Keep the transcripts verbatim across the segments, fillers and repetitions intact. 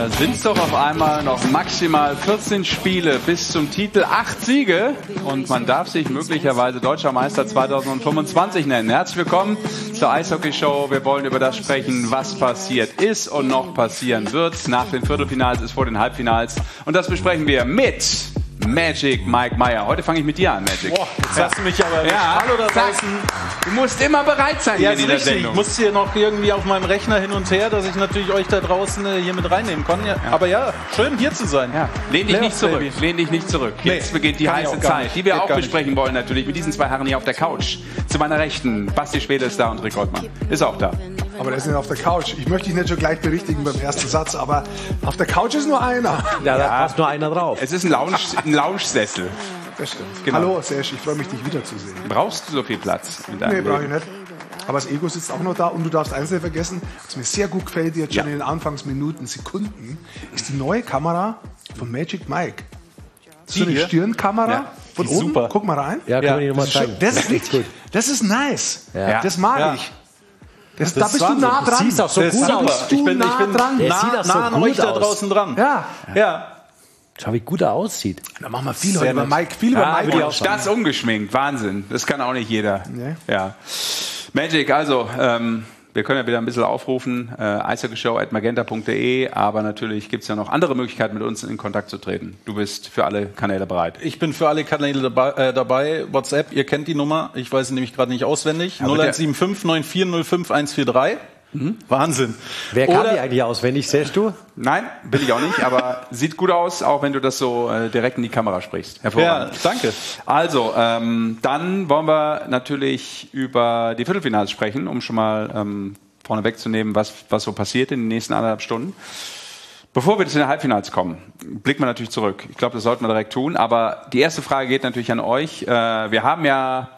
dann sind es doch auf einmal noch maximal vierzehn Spiele bis zum Titel, acht Siege und man darf sich möglicherweise Deutscher Meister zweitausendfünfundzwanzig nennen. Herzlich willkommen zur Eishockey-Show. Wir wollen über das sprechen, was passiert ist und noch passieren wird. Nach den Viertelfinals ist vor den Halbfinals und das besprechen wir mit Magic Mike Meyer. Heute fange ich mit dir an, Magic. Boah, jetzt hast du mich aber... Ja, Hallo da draußen. Du musst immer bereit sein ja, in dieser richtig. Sendung. Ich muss hier noch irgendwie auf meinem Rechner hin und her, dass ich natürlich euch da draußen äh, hier mit reinnehmen kann. Ja, ja. Aber ja, schön hier zu sein. Ja. Lehn dich Lehn nicht zurück. Baby. Lehn dich nicht zurück. Jetzt nee, beginnt die heiße Zeit, nicht. die wir Geht auch besprechen nicht. wollen natürlich mit diesen zwei Herren hier auf der Couch. Zu meiner Rechten, Basti Schwede ist da und Rick Goldmann ist auch da. Aber der ist nicht auf der Couch. Ich möchte dich nicht schon gleich berichtigen beim ersten Satz, aber auf der Couch ist nur einer. Ja, da passt nur einer drauf. Es ist ein Lounge, ein Lounge-Sessel. Das stimmt. Genau. Hallo, Serge, ich freue mich, dich wiederzusehen. Brauchst du so viel Platz in deinem Nee, brauche ich Leben? nicht. Aber das Ego sitzt auch noch da und du darfst eins nicht vergessen, was mir sehr gut gefällt, jetzt schon Ja. in den Anfangsminuten, Sekunden, ist die neue Kamera von Magic Mike. So eine hier? Stirnkamera Ja, von die ist oben. super. Guck mal rein. Ja, kann Ja, man die nochmal Das ist, zeigen. schon, das ist richtig gut. Das ist nice. Ja. Das mag Ja. ich. Das, Das da ist bist du Wahnsinn. nah Das dran. siehst auch so Das ist gut super. aus. Du Ich bin, nah ich bin dran. Der nah, sieht auch so nah an gut euch da aus. draußen dran. Ja. Ja. Schau, wie gut er aussieht. Da machen wir viel Sehr heute über nett. Mike. Viel über Ja, Mike. und das ungeschminkt, Wahnsinn. Das kann auch nicht jeder. Nee. Ja. Magic, also ähm, wir können ja wieder ein bisschen aufrufen, äh, eishockeyshow at magenta punkt de, aber natürlich gibt es ja noch andere Möglichkeiten, mit uns in Kontakt zu treten. Du bist für alle Kanäle bereit. Ich bin für alle Kanäle dabei, äh, dabei. WhatsApp, ihr kennt die Nummer. Ich weiß sie nämlich gerade nicht auswendig. Aber null eins sieben fünf neun vier null fünf eins vier drei. Mhm. Wahnsinn. Wer kann Oder- die eigentlich auswendig, siehst du? Nein, bin ich auch nicht, aber sieht gut aus, auch wenn du das so äh, direkt in die Kamera sprichst. Ja, Hervorragend. danke. Also, ähm, dann wollen wir natürlich über die Viertelfinals sprechen, um schon mal ähm, vorne wegzunehmen, was, was so passiert in den nächsten anderthalb Stunden. Bevor wir zu den Halbfinals kommen, blicken wir natürlich zurück. Ich glaube, das sollten wir direkt tun. Aber die erste Frage geht natürlich an euch. Äh, wir haben ja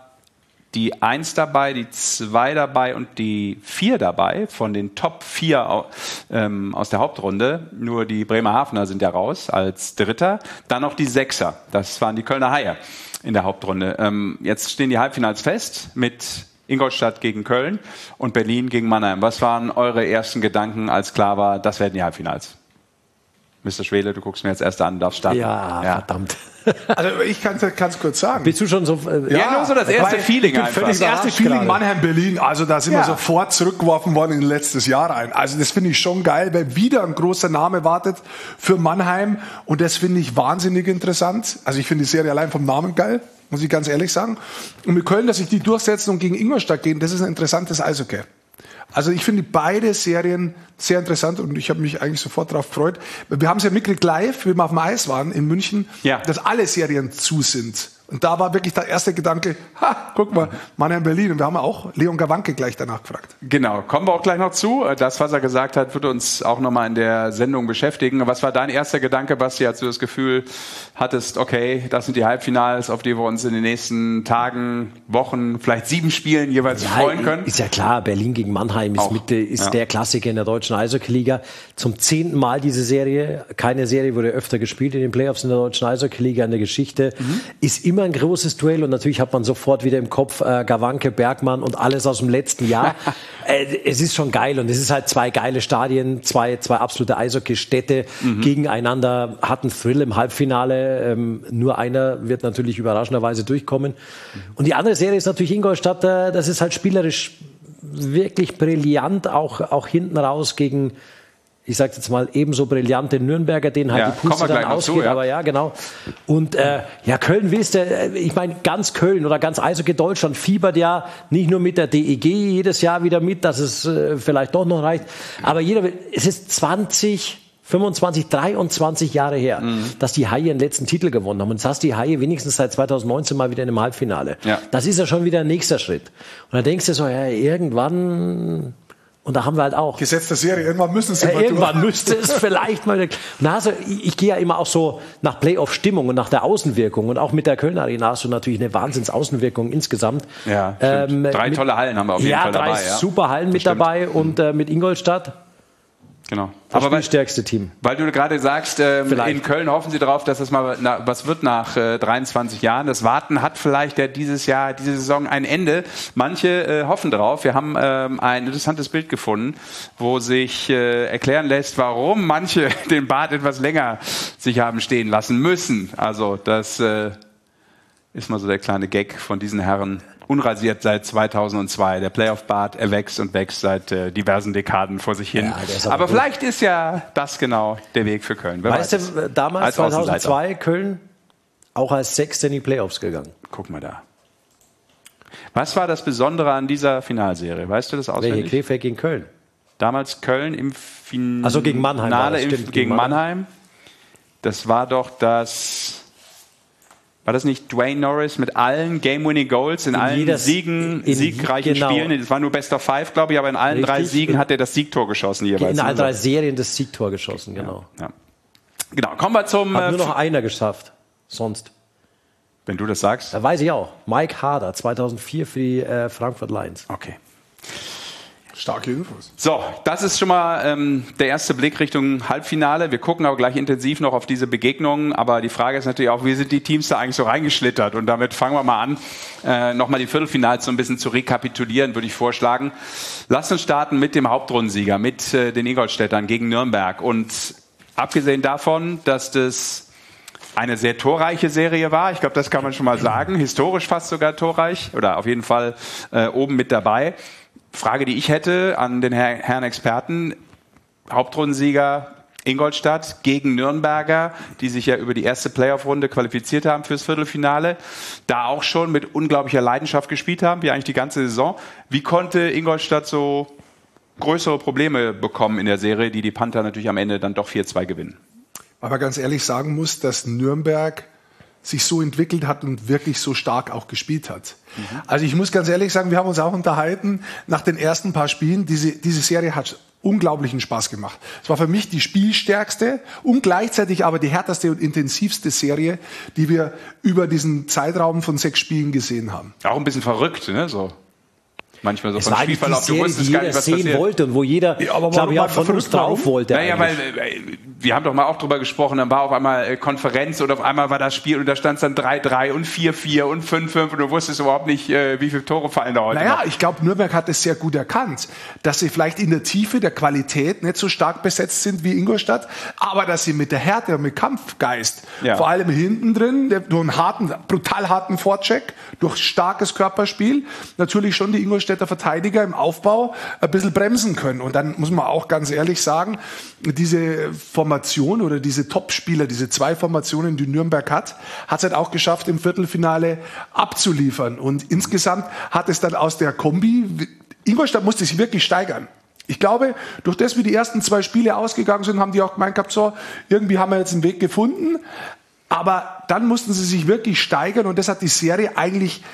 die eins dabei, die zwei dabei und die vier dabei von den Top vier au- ähm, aus der Hauptrunde. Nur die Bremerhavener sind ja raus als Dritter. Dann noch die Sechser. Das waren die Kölner Haie in der Hauptrunde. Ähm, jetzt stehen die Halbfinals fest mit Ingolstadt gegen Köln und Berlin gegen Mannheim. Was waren eure ersten Gedanken, als klar war, das werden die Halbfinals? Mister Schwele, du guckst mir jetzt erst an, darfst starten. Ja, verdammt. Also ich kann es kurz sagen. Bist du schon so... Äh, Ja, nur so das erste weil Feeling ich bin einfach. völlig Das erste überrascht Feeling gerade. Mannheim-Berlin, also da sind Ja. wir sofort zurückgeworfen worden in letztes Jahr rein. Also das finde ich schon geil, weil wieder ein großer Name wartet für Mannheim und das finde ich wahnsinnig interessant. Also ich finde die Serie allein vom Namen geil, muss ich ganz ehrlich sagen. Und mit Köln, dass sich die durchsetzen und gegen Ingolstadt gehen, das ist ein interessantes Eishockey. Also ich finde beide Serien sehr interessant und ich habe mich eigentlich sofort darauf gefreut. Wir haben es ja mitgekriegt live, wie wir auf dem Eis waren in München, Ja. dass alle Serien zu sind. Und da war wirklich der erste Gedanke, ha, guck mal, Mannheim, Berlin. Und wir haben auch Leon Gawanke gleich danach gefragt. Genau, kommen wir auch gleich noch zu. Das, was er gesagt hat, wird uns auch nochmal in der Sendung beschäftigen. Was war dein erster Gedanke, Basti, als du das Gefühl hattest, okay, das sind die Halbfinals, auf die wir uns in den nächsten Tagen, Wochen, vielleicht sieben Spielen jeweils freuen können? Ist ja klar, Berlin gegen Mannheim ist, Auch, mit, ist ja. der Klassiker in der deutschen Eishockey-Liga. Zum zehnten Mal diese Serie. Keine Serie wurde öfter gespielt in den Playoffs in der deutschen Eishockey-Liga in der Geschichte. Mhm. Ist immer ein großes Duell und natürlich hat man sofort wieder im Kopf äh, Gawanke, Bergmann und alles aus dem letzten Jahr. äh, es ist schon geil und es ist halt zwei geile Stadien, zwei, zwei absolute Eishockey-Städte mhm. gegeneinander, hat einen Thrill im Halbfinale. Ähm, nur einer wird natürlich überraschenderweise durchkommen. Mhm. Und die andere Serie ist natürlich Ingolstadt, äh, das ist halt spielerisch wirklich brillant, auch, auch hinten raus gegen, ich sage jetzt mal, ebenso brillante Nürnberger, denen halt Ja, die Puste kommen wir dann gleich noch ausgeht. zu, ja. Aber ja, genau. Und äh, ja, Köln willst du, äh, ich meine, ganz Köln oder ganz Eishockey Deutschland fiebert ja nicht nur mit der D E G jedes Jahr wieder mit, dass es äh, vielleicht doch noch reicht. Aber jeder will, es ist zwanzig, fünfundzwanzig, dreiundzwanzig Jahre her, mhm. dass die Haie den letzten Titel gewonnen haben. Und jetzt hast du die Haie wenigstens seit zweitausendneunzehn mal wieder in einem Halbfinale. Ja. Das ist ja schon wieder ein nächster Schritt. Und dann denkst du so, ja, irgendwann, und da haben wir halt auch. Gesetz der Serie, irgendwann müssen sie Ja, mal irgendwann durch. müsste es vielleicht mal. Na, also ich, ich gehe ja immer auch so nach Playoff-Stimmung und nach der Außenwirkung. Und auch mit der Kölner Arena hast du natürlich eine Wahnsinns-Außenwirkung insgesamt. Ja, ähm, drei mit, tolle Hallen haben wir auf jeden ja, Fall dabei. drei Ja, super Hallen mit stimmt. dabei und äh, mit Ingolstadt. Genau. Das Aber weil, stärkste Team. weil du gerade sagst, ähm, in Köln hoffen sie darauf, dass das mal na, was wird nach äh, dreiundzwanzig Jahren. Das Warten hat vielleicht ja dieses Jahr, diese Saison ein Ende. Manche äh, hoffen darauf. Wir haben ähm, ein interessantes Bild gefunden, wo sich äh, erklären lässt, warum manche den Bart etwas länger sich haben stehen lassen müssen. Also das äh, ist mal so der kleine Gag von diesen Herren. Unrasiert seit zweitausendzwei. Der Playoff-Bart, er wächst und wächst seit äh, diversen Dekaden vor sich hin. Ja, aber aber vielleicht ist ja das genau der Weg für Köln. Wer weißt weiß. du, damals als zweitausendzwei Köln auch als Sechster in die Playoffs gegangen. Guck mal da. Was war das Besondere an dieser Finalserie? Weißt du das auswendig? Welche? Krefeld gegen Köln. Damals Köln im Finale also gegen Mannheim. War das, gegen, gegen Mannheim. Mannheim. Das war doch das... War das nicht Dwayne Norris mit allen Game-Winning-Goals in, in allen jeder, Siegen, in, siegreichen genau. Spielen? Das war nur Best of Five, glaube ich, aber in allen Richtig. drei Siegen hat er das Siegtor geschossen jeweils. In allen drei Serien das Siegtor geschossen, genau. Ja, ja. Genau, kommen wir zum... Hat nur noch einer geschafft, sonst. Wenn du das sagst. Da weiß ich auch. Mike Harder, zweitausendvier für die äh, Frankfurt Lions. Okay. Starke Infos. So, das ist schon mal ähm, der erste Blick Richtung Halbfinale. Wir gucken aber gleich intensiv noch auf diese Begegnungen. Aber die Frage ist natürlich auch, wie sind die Teams da eigentlich so reingeschlittert? Und damit fangen wir mal an, äh, nochmal die Viertelfinals so ein bisschen zu rekapitulieren, würde ich vorschlagen. Lasst uns starten mit dem Hauptrundensieger, mit äh, den Ingolstädtern gegen Nürnberg. Und abgesehen davon, dass das eine sehr torreiche Serie war, ich glaube, das kann man schon mal sagen, historisch fast sogar torreich oder auf jeden Fall äh, oben mit dabei. Frage, die ich hätte an den Herr, Herrn Experten, Hauptrundensieger Ingolstadt gegen Nürnberger, die sich ja über die erste Playoff-Runde qualifiziert haben fürs Viertelfinale, da auch schon mit unglaublicher Leidenschaft gespielt haben, wie eigentlich die ganze Saison. Wie konnte Ingolstadt so größere Probleme bekommen in der Serie, die die Panther natürlich am Ende dann doch vier zwei gewinnen? Aber ganz ehrlich sagen muss, dass Nürnberg sich so entwickelt hat und wirklich so stark auch gespielt hat. Mhm. Also ich muss ganz ehrlich sagen, wir haben uns auch unterhalten nach den ersten paar Spielen. Diese, diese Serie hat unglaublichen Spaß gemacht. Es war für mich die spielstärkste und gleichzeitig aber die härteste und intensivste Serie, die wir über diesen Zeitraum von sechs Spielen gesehen haben. Auch ein bisschen verrückt, ne? So. Manchmal so es von Spielverlauf, du wusstest gar nicht, was sehen passiert. wollte und wo jeder, ja, aber glaube ich, auch von uns drauf wollte. Naja, weil wir haben doch mal auch drüber gesprochen, dann war auf einmal Konferenz und auf einmal war das Spiel und da stand es dann drei drei und vier vier und fünf fünf und du wusstest überhaupt nicht, wie viele Tore fallen da heute Naja, noch. Ich glaube, Nürnberg hat es sehr gut erkannt, dass sie vielleicht in der Tiefe der Qualität nicht so stark besetzt sind wie Ingolstadt, aber dass sie mit der Härte und mit Kampfgeist, ja. vor allem hinten drin, durch einen harten, brutal harten Vorcheck, durch starkes Körperspiel, natürlich schon die Ingolstädter Verteidiger im Aufbau ein bisschen bremsen können. Und dann muss man auch ganz ehrlich sagen, diese Formation oder diese Topspieler, diese zwei Formationen, die Nürnberg hat, hat es halt auch geschafft, im Viertelfinale abzuliefern. Und insgesamt hat es dann aus der Kombi, Ingolstadt musste sich wirklich steigern. Ich glaube, durch das, wie die ersten zwei Spiele ausgegangen sind, haben die auch gemeint gehabt, so, irgendwie haben wir jetzt einen Weg gefunden. Aber dann mussten sie sich wirklich steigern und das hat die Serie eigentlich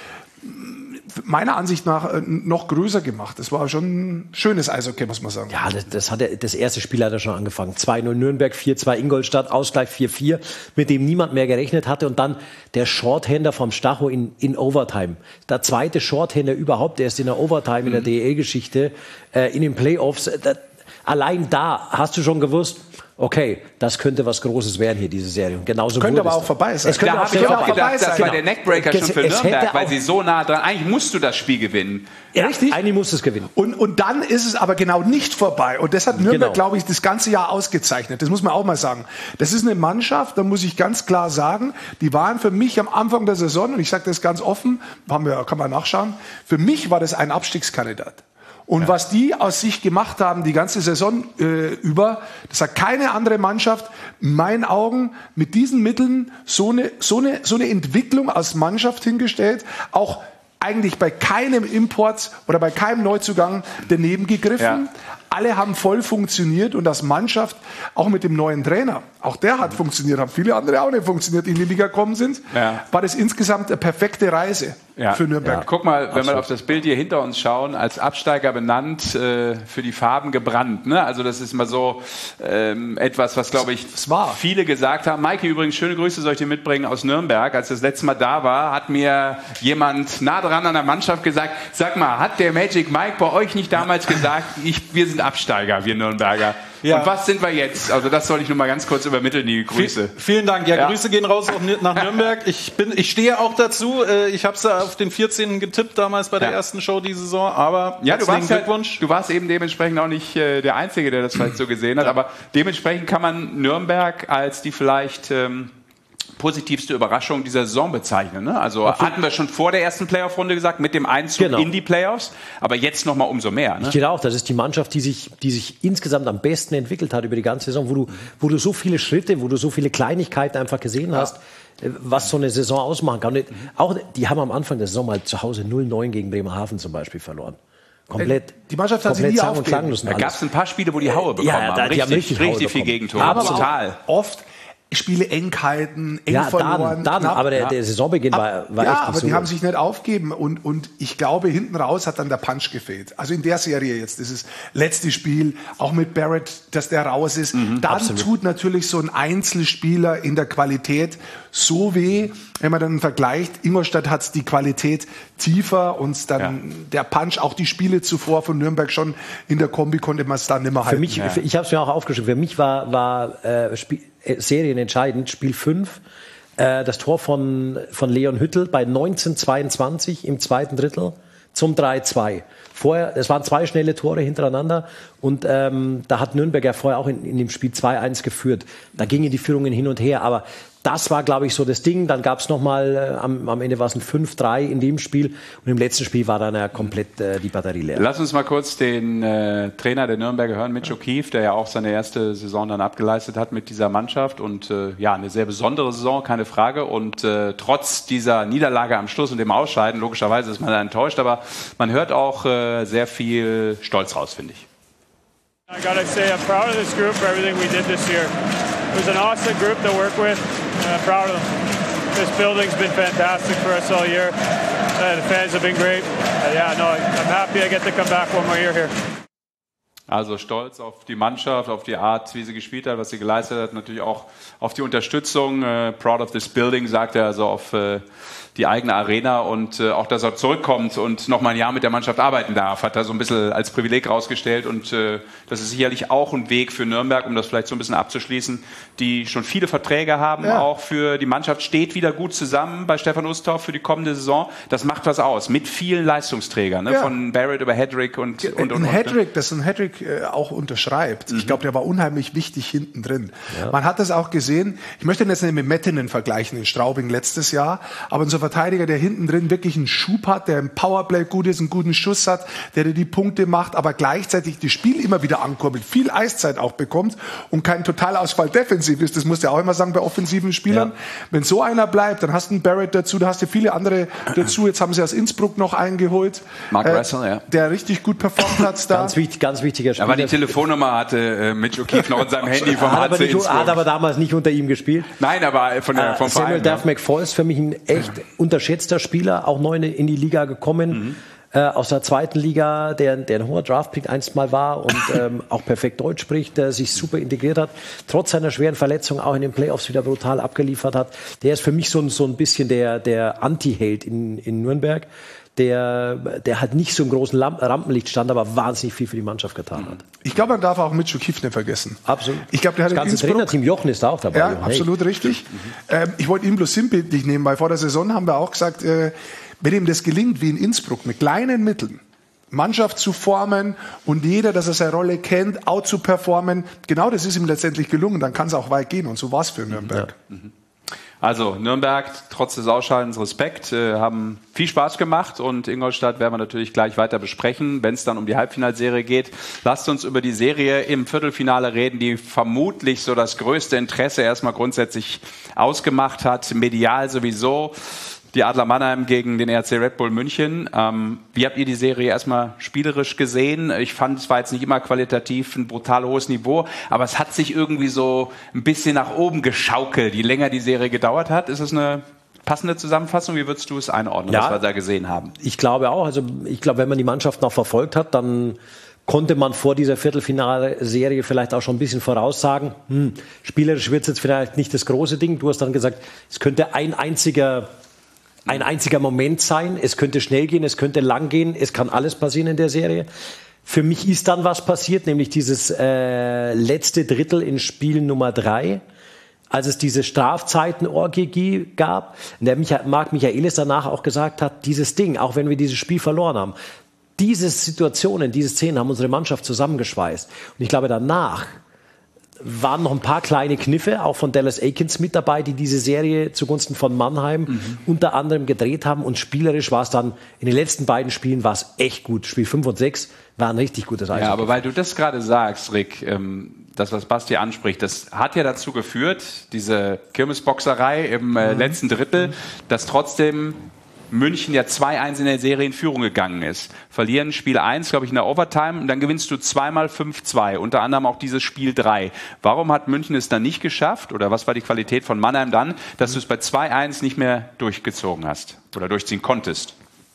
meiner Ansicht nach noch größer gemacht. Das war schon ein schönes Eishockey, muss man sagen. Ja, das, das, hat er, das erste Spiel hat er schon angefangen. zwei null Nürnberg, vier zwei Ingolstadt, Ausgleich vier vier, mit dem niemand mehr gerechnet hatte. Und dann der Shorthander vom Stacho in, in Overtime. Der zweite Shorthander überhaupt, erst in der Overtime, mhm. in der D E L-Geschichte, äh, in den Playoffs. Da, allein da hast du schon gewusst, okay, das könnte was Großes werden hier, diese Serie. Und genauso könnte aber auch vorbei sein. Es könnte da habe ich auch gedacht, das genau. war der Neckbreaker schon für es Nürnberg, weil sie so nah dran, eigentlich musst du das Spiel gewinnen. Ja, richtig? Eigentlich musst du es gewinnen. Und, und dann ist es aber genau nicht vorbei. Und das hat Nürnberg, genau. glaube ich, das ganze Jahr ausgezeichnet. Das muss man auch mal sagen. Das ist eine Mannschaft, da muss ich ganz klar sagen, die waren für mich am Anfang der Saison, und ich sage das ganz offen, haben wir, kann man nachschauen, für mich war das ein Abstiegskandidat. Und ja. was die aus sich gemacht haben, die ganze Saison äh, über, das hat keine andere Mannschaft in meinen Augen mit diesen Mitteln so eine, so eine, so eine Entwicklung als Mannschaft hingestellt, auch eigentlich bei keinem Import oder bei keinem Neuzugang daneben gegriffen. Ja. Alle haben voll funktioniert und als Mannschaft, auch mit dem neuen Trainer, auch der hat funktioniert, haben viele andere auch nicht funktioniert, die in die Liga gekommen sind, ja. war das insgesamt eine perfekte Reise ja. für Nürnberg. Ja. Guck mal, wenn Absolut. wir auf das Bild hier hinter uns schauen, als Absteiger benannt, äh, für die Farben gebrannt. Ne? Also das ist mal so ähm, etwas, was, glaube ich, viele gesagt haben. Maike, übrigens, schöne Grüße soll ich dir mitbringen aus Nürnberg. Als das letzte Mal da war, hat mir jemand nah dran an der Mannschaft gesagt, sag mal, hat der Magic Mike bei euch nicht damals gesagt, ich, wir sind Absteiger, wir Nürnberger? Ja. Und was sind wir jetzt? Also das soll ich nur mal ganz kurz übermitteln, die Grüße. V vielen Dank. Ja, ja, Grüße gehen raus auch nach Nürnberg. Ich, bin, ich stehe auch dazu. Ich habe es auf den vierzehnten getippt damals bei der ja. ersten Show die Saison. Aber ja, du warst, Glückwunsch. Halt, du warst eben dementsprechend auch nicht äh, der Einzige, der das vielleicht so gesehen hat. Ja. Aber dementsprechend kann man Nürnberg als die vielleicht... Ähm, positivste Überraschung dieser Saison bezeichnen. Ne? Also okay. hatten wir schon vor der ersten Playoff-Runde gesagt, mit dem Einzug genau. in die Playoffs, aber jetzt noch mal umso mehr. Ne? Ich denke auch, das ist die Mannschaft, die sich, die sich insgesamt am besten entwickelt hat über die ganze Saison, wo du, wo du so viele Schritte, wo du so viele Kleinigkeiten einfach gesehen ja. hast, was so eine Saison ausmachen kann. Und auch, die haben am Anfang der Saison mal zu Hause null neun gegen Bremerhaven zum Beispiel verloren. Komplett. Die Mannschaft hat sich nie aufgegeben. Da gab es ein paar Spiele, wo die Haue bekommen ja, ja, da, haben. die Richtig, haben richtig, richtig viel Gegentore. Aber total. Oft Spiele Engheiten, eng ja, verloren. Dann, dann, aber der, der Saisonbeginn war, war ja, echt aber so die haben sich nicht aufgegeben und, und ich glaube, hinten raus hat dann der Punch gefehlt. Also in der Serie jetzt, dieses letzte Spiel, auch mit Barrett, dass der raus ist, mhm, dann absolut. Tut natürlich so ein Einzelspieler in der Qualität so weh, wenn man dann vergleicht, Ingolstadt hat die Qualität tiefer und dann ja. der Punch, auch die Spiele zuvor von Nürnberg schon in der Kombi konnte man es dann nicht mehr halten. Für mich, ja. für, ich habe es mir auch aufgeschrieben, für mich war, war äh, Spiel, äh, serienentscheidend, Spiel fünf, äh, das Tor von, von Leon Hüttel bei neunzehn zweiundzwanzig im zweiten Drittel zum drei zwei. Vorher, es waren zwei schnelle Tore hintereinander und ähm, da hat Nürnberg ja vorher auch in, in dem Spiel zwei eins geführt. Da gingen die Führungen hin und her, aber das war, glaube ich, so das Ding. Dann gab es nochmal, äh, am, am Ende war es ein fünf drei in dem Spiel und im letzten Spiel war dann ja komplett äh, die Batterie leer. Lass uns mal kurz den äh, Trainer der Nürnberger hören, Mitch O'Keefe, der ja auch seine erste Saison dann abgeleistet hat mit dieser Mannschaft und äh, ja, eine sehr besondere Saison, keine Frage und äh, trotz dieser Niederlage am Schluss und dem Ausscheiden, logischerweise ist man da enttäuscht, aber man hört auch äh, sehr viel Stolz raus, finde ich. I gotta say I'm proud of this group for everything we did this year. It was an awesome group to work with, and I'm proud of them. This building's been fantastic for us all year. Uh, the fans have been great. Uh, yeah, no, I'm happy I get to come back one more year here. Also stolz auf die Mannschaft, auf die Art, wie sie gespielt hat, was sie geleistet hat, natürlich auch auf die Unterstützung. Äh, proud of this building, sagt er, also auf äh, die eigene Arena und äh, auch, dass er zurückkommt und noch mal ein Jahr mit der Mannschaft arbeiten darf, hat er so ein bisschen als Privileg rausgestellt und äh, das ist sicherlich auch ein Weg für Nürnberg, um das vielleicht so ein bisschen abzuschließen, die schon viele Verträge haben, ja. Auch für die Mannschaft steht wieder gut zusammen bei Stefan Ustorf für die kommende Saison. Das macht was aus, mit vielen Leistungsträgern, ne? Ja. Von Barrett über Hedrick und und und. und ein Hedrick, das ein Hedrick äh, auch unterschreibt. Mhm. Ich glaube, der war unheimlich wichtig hinten drin. Ja. Man hat das auch gesehen. Ich möchte ihn jetzt nicht mit Mettinen vergleichen in Straubing letztes Jahr, aber unser Verteidiger, der hinten drin wirklich einen Schub hat, der im Powerplay gut ist, einen guten Schuss hat, der dir die Punkte macht, aber gleichzeitig das Spiel immer wieder ankurbelt, viel Eiszeit auch bekommt und kein Totalausfall defensiv ist. Das musst du ja auch immer sagen bei offensiven Spielern. Ja. Wenn so einer bleibt, dann hast du einen Barrett dazu, da hast du viele andere dazu. Jetzt haben sie aus Innsbruck noch eingeholt. Mark äh, Russell, ja. Der richtig gut performt hat da. Ganz, wichtig, ganz wichtiger Spieler. Aber die Telefonnummer hatte äh, Mitch O'Keefe noch in seinem Handy vom H C Innsbruck. Hat aber damals nicht unter ihm gespielt. Nein, aber von der, vom äh, Samuel Verein. Duff ja. McFall ist für mich ein echt unterschätzter Spieler, auch neu in die Liga gekommen. Mhm. Äh, aus der zweiten Liga, der, der ein hoher Draftpick einst mal war und ähm, auch perfekt Deutsch spricht, der sich super integriert hat, trotz seiner schweren Verletzung auch in den Playoffs wieder brutal abgeliefert hat. Der ist für mich so, so ein bisschen der, der Anti-Held in, in Nürnberg, der, der halt nicht so im großen Lamp- Rampenlicht stand, aber wahnsinnig viel für die Mannschaft getan hat. Ich glaube, man darf auch Mitch O'Keefe nicht vergessen. Absolut. Ich glaube, der hat das ganze Trainerteam Jochen ist da auch dabei. Ja, Jochen. Absolut hey. richtig. Mhm. Ähm, ich wollte ihn bloß sinnbildlich nehmen, weil vor der Saison haben wir auch gesagt, äh, wenn ihm das gelingt, wie in Innsbruck, mit kleinen Mitteln, Mannschaft zu formen und jeder, dass er seine Rolle kennt, out zu performen, genau das ist ihm letztendlich gelungen, dann kann es auch weit gehen und so war es für Nürnberg. Ja. Mhm. Also Nürnberg, trotz des Ausscheidens Respekt, äh, haben viel Spaß gemacht und Ingolstadt werden wir natürlich gleich weiter besprechen, wenn es dann um die Halbfinalserie geht. Lasst uns über die Serie im Viertelfinale reden, die vermutlich so das größte Interesse erstmal grundsätzlich ausgemacht hat, medial sowieso. Die Adler Mannheim gegen den R C Red Bull München. Ähm, wie habt ihr die Serie erstmal spielerisch gesehen? Ich fand, es war jetzt nicht immer qualitativ ein brutal hohes Niveau, aber es hat sich irgendwie so ein bisschen nach oben geschaukelt, je länger die Serie gedauert hat. Ist es eine passende Zusammenfassung? Wie würdest du es einordnen, ja, was wir da gesehen haben? Ich glaube auch. Also ich glaube, wenn man die Mannschaft noch verfolgt hat, dann konnte man vor dieser Viertelfinale-Serie vielleicht auch schon ein bisschen voraussagen, hm, spielerisch wird es jetzt vielleicht nicht das große Ding. Du hast dann gesagt, es könnte ein einziger Ein einziger Moment sein, es könnte schnell gehen, es könnte lang gehen, es kann alles passieren in der Serie. Für mich ist dann was passiert, nämlich dieses äh, letzte Drittel in Spiel Nummer drei, als es diese Strafzeiten-Orgie gab, in der Micha- Marc Michaelis danach auch gesagt hat, dieses Ding, auch wenn wir dieses Spiel verloren haben, diese Situationen, diese Szenen haben unsere Mannschaft zusammengeschweißt. Und ich glaube, danach waren noch ein paar kleine Kniffe, auch von Dallas Eakins mit dabei, die diese Serie zugunsten von Mannheim mhm. unter anderem gedreht haben. Und spielerisch war es dann, in den letzten beiden Spielen war es echt gut. Spiel fünf und sechs war ein richtig gutes Eishockey. Ja, aber weil du das gerade sagst, Rick, ähm, das, was Basti anspricht, das hat ja dazu geführt, diese Kirmesboxerei im äh, mhm. letzten Drittel, dass trotzdem München ja zwei eins in der Serie in Führung gegangen ist. Verlieren Spiel eins, glaube ich, in der Overtime und dann gewinnst du zweimal fünf zwei, unter anderem auch dieses Spiel drei. Warum hat München es dann nicht geschafft, oder was war die Qualität von Mannheim dann, dass du es bei zwei eins nicht mehr durchgezogen hast oder durchziehen konntest?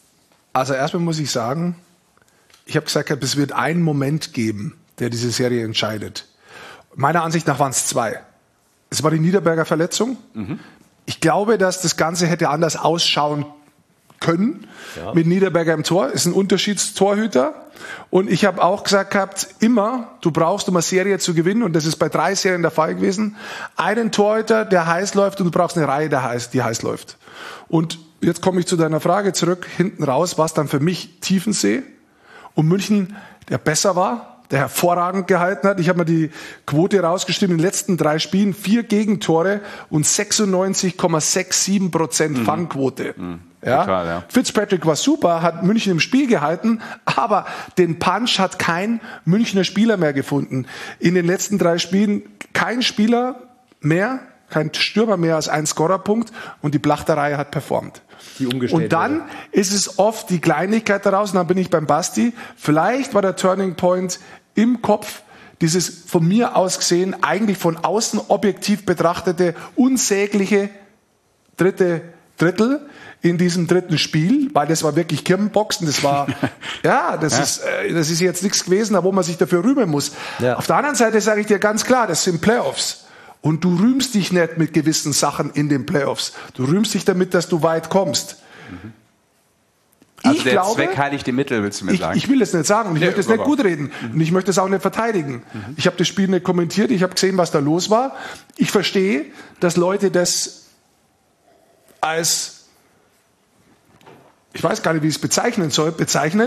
Also erstmal muss ich sagen, ich habe gesagt, es wird einen Moment geben, der diese Serie entscheidet. Meiner Ansicht nach waren es zwei. Es war die Niederberger Verletzung. Mhm. Ich glaube, dass das Ganze hätte anders ausschauen können, ja. mit Niederberger im Tor, ist ein Unterschiedstorhüter. Und ich habe auch gesagt gehabt, immer, du brauchst, um eine Serie zu gewinnen, und das ist bei drei Serien der Fall gewesen, einen Torhüter, der heiß läuft, und du brauchst eine Reihe, der heiß, die heiß läuft. Und jetzt komme ich zu deiner Frage zurück, hinten raus war es dann für mich Tiefensee und München, der besser war, der hervorragend gehalten hat. Ich habe mir die Quote rausgeschrieben, in den letzten drei Spielen vier Gegentore und sechsundneunzig Komma siebenundsechzig Prozent mhm. Fangquote. Mhm. Ja? Total, ja. Fitzpatrick war super, hat München im Spiel gehalten, aber den Punch hat kein Münchner Spieler mehr gefunden. In den letzten drei Spielen kein Spieler mehr, kein Stürmer mehr als ein Scorerpunkt, und die Blachterei hat performt. Die umgestellt und dann wurde. Ist es oft die Kleinigkeit daraus, und dann bin ich beim Basti, vielleicht war der Turning Point im Kopf, dieses von mir aus gesehen, eigentlich von außen objektiv betrachtete, unsägliche dritte Drittel in diesem dritten Spiel, weil das war wirklich Kirmenboxen, das war, ja, das, ja. Ist, äh, das ist jetzt nichts gewesen, wo man sich dafür rühmen muss. Ja. Auf der anderen Seite sage ich dir ganz klar, das sind Playoffs. Und du rühmst dich nicht mit gewissen Sachen in den Playoffs. Du rühmst dich damit, dass du weit kommst. Mhm. Also ich der glaube, Zweck heiligt die Mittel, willst du mir ich, sagen? Ich will es nicht sagen und ich ja, möchte es nicht gut reden. Mhm. Und ich möchte es auch nicht verteidigen. Mhm. Ich habe das Spiel nicht kommentiert, ich habe gesehen, was da los war. Ich verstehe, dass Leute das als, ich weiß gar nicht, wie ich es bezeichnen soll, bezeichnen.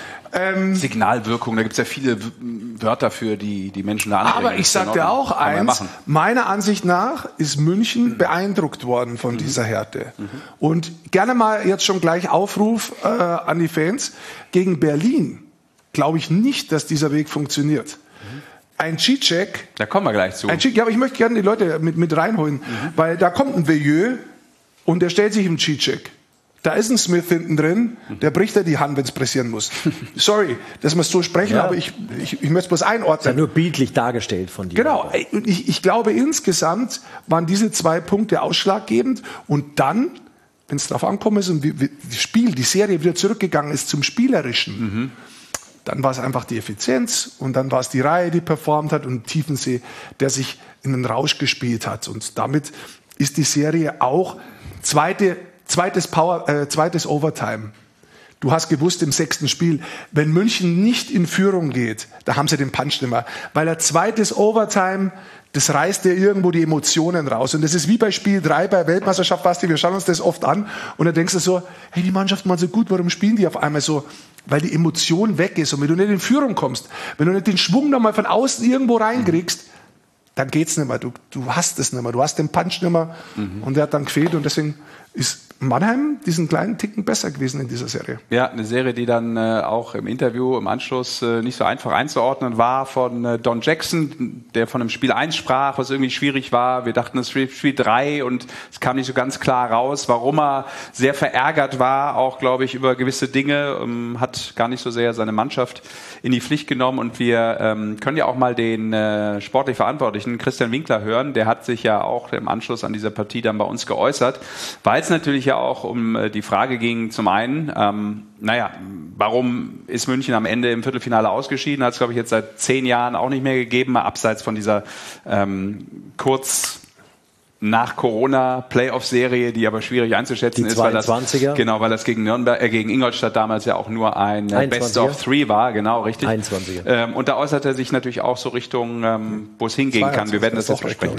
Ähm, Signalwirkung, da gibt es ja viele Wörter für, die die Menschen da anregen. Aber ich sage dir auch eins, meiner Ansicht nach ist München mhm. beeindruckt worden von mhm. dieser Härte. Mhm. Und gerne mal jetzt schon gleich Aufruf äh, an die Fans. Gegen Berlin glaube ich nicht, dass dieser Weg funktioniert. Mhm. Ein Cicek... Da kommen wir gleich zu. Ein Cicek, ja, aber ich möchte gerne die Leute mit, mit reinholen, mhm. weil da kommt ein Veilleux und der stellt sich im Cicek. Da ist ein Smith hinten drin, der bricht ja die Hand, wenn es pressieren muss. Sorry, dass wir es so sprechen, ja. aber ich, ich, ich möchte es bloß einordnen. Das ist ja nur bildlich dargestellt von dir. Genau, ich, ich glaube insgesamt waren diese zwei Punkte ausschlaggebend, und dann, wenn es darauf ankommen ist und wie, wie das Spiel, die Serie wieder zurückgegangen ist zum Spielerischen, mhm. dann war es einfach die Effizienz, und dann war es die Reihe, die performt hat, und Tiefensee, der sich in den Rausch gespielt hat. Und damit ist die Serie auch zweite Zweites, Power, äh, zweites Overtime. Du hast gewusst im sechsten Spiel, wenn München nicht in Führung geht, da haben sie den Punch nicht mehr. Weil ein zweites Overtime, das reißt dir irgendwo die Emotionen raus. Und das ist wie bei Spiel drei bei Weltmeisterschaft, Basti, wir schauen uns das oft an und dann denkst du so, hey, die Mannschaft mal so gut, warum spielen die auf einmal so? Weil die Emotion weg ist. Und wenn du nicht in Führung kommst, wenn du nicht den Schwung nochmal von außen irgendwo reinkriegst, dann geht's nicht mehr. Du, du hast es nicht mehr. Du hast den Punch nicht mehr. Mhm. Und der hat dann gefehlt, und deswegen ist Mannheim diesen kleinen Ticken besser gewesen in dieser Serie. Ja, eine Serie, die dann äh, auch im Interview im Anschluss äh, nicht so einfach einzuordnen war von äh, Don Jackson, der von einem Spiel eins sprach, was irgendwie schwierig war. Wir dachten, es ist Spiel drei, und es kam nicht so ganz klar raus, warum er sehr verärgert war, auch, glaube ich, über gewisse Dinge, ähm, hat gar nicht so sehr seine Mannschaft in die Pflicht genommen. Und wir ähm, können ja auch mal den äh, sportlich Verantwortlichen Christian Winkler hören. Der hat sich ja auch im Anschluss an dieser Partie dann bei uns geäußert, weil es natürlich ja auch um äh, die Frage ging, zum einen, ähm, naja, warum ist München am Ende im Viertelfinale ausgeschieden? Hat es, glaube ich, jetzt seit zehn Jahren auch nicht mehr gegeben, mal abseits von dieser ähm, kurz Nach-Corona-Playoff-Serie, die aber schwierig einzuschätzen die ist, weil das, zweiundzwanziger. genau, weil das gegen Nürnberg, äh, gegen Ingolstadt damals ja auch nur ein äh, Best of Three war, genau, richtig. einundzwanziger. Ähm, und da äußert er sich natürlich auch so Richtung, ähm, wo es hingehen kann. Wir werden das jetzt besprechen.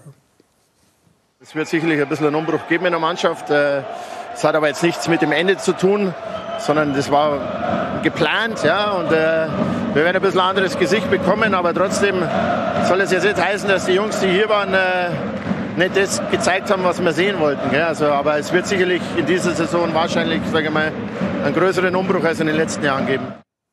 Es wird sicherlich ein bisschen einen Umbruch geben in der Mannschaft. Es hat aber jetzt nichts mit dem Ende zu tun, sondern das war geplant, ja, und äh, wir werden ein bisschen anderes Gesicht bekommen, aber trotzdem soll es jetzt nicht heißen, dass die Jungs, die hier waren, äh, nicht das gezeigt haben, was wir sehen wollten. Gell? Also, aber es wird sicherlich in dieser Saison wahrscheinlich, sage ich mal, einen größeren Umbruch als in den letzten Jahren geben.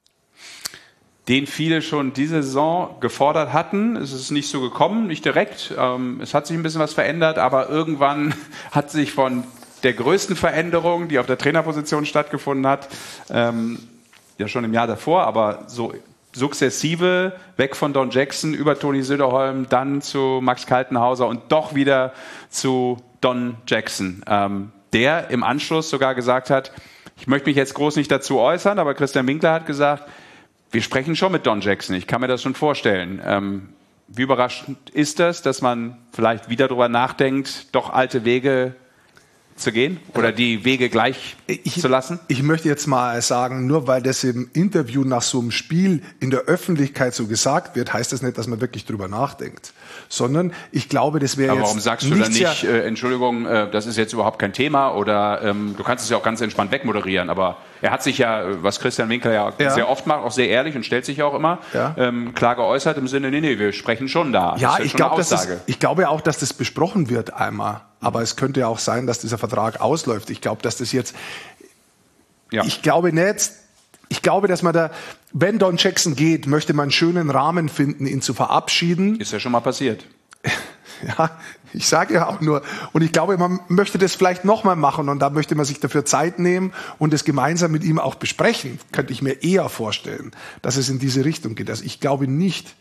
Den viele schon diese Saison gefordert hatten. Es ist nicht so gekommen, nicht direkt. Ähm, es hat sich ein bisschen was verändert, aber irgendwann hat sich von der größten Veränderung, die auf der Trainerposition stattgefunden hat, ähm, ja schon im Jahr davor, aber so sukzessive, weg von Don Jackson über Toni Söderholm, dann zu Max Kaltenhauser und doch wieder zu Don Jackson, ähm, der im Anschluss sogar gesagt hat, ich möchte mich jetzt groß nicht dazu äußern, aber Christian Winkler hat gesagt, wir sprechen schon mit Don Jackson, ich kann mir das schon vorstellen. Ähm, wie überraschend ist das, dass man vielleicht wieder darüber nachdenkt, doch alte Wege zu gehen oder die Wege gleich ich, zu lassen? Ich möchte jetzt mal sagen, nur weil das im Interview nach so einem Spiel in der Öffentlichkeit so gesagt wird, heißt das nicht, dass man wirklich drüber nachdenkt. Sondern ich glaube, das wäre jetzt. Aber warum sagst du dann nicht, äh, Entschuldigung, äh, das ist jetzt überhaupt kein Thema oder ähm, du kannst es ja auch ganz entspannt wegmoderieren, aber er hat sich ja, was Christian Winkler ja, ja. sehr oft macht, auch sehr ehrlich und stellt sich ja auch immer, ja. ähm, klar geäußert im Sinne, nee, nee, wir sprechen schon da. Ja, ich, glaub, dass das, ich glaube auch, dass das besprochen wird einmal. Aber es könnte ja auch sein, dass dieser Vertrag ausläuft. Ich glaube, dass das jetzt, ja. ich glaube nicht, ich glaube, dass man da, wenn Don Jackson geht, möchte man einen schönen Rahmen finden, ihn zu verabschieden. Ist ja schon mal passiert. Ja, ich sage ja auch nur. Und ich glaube, man möchte das vielleicht nochmal machen und da möchte man sich dafür Zeit nehmen und das gemeinsam mit ihm auch besprechen. Könnte ich mir eher vorstellen, dass es in diese Richtung geht. Also ich glaube nicht,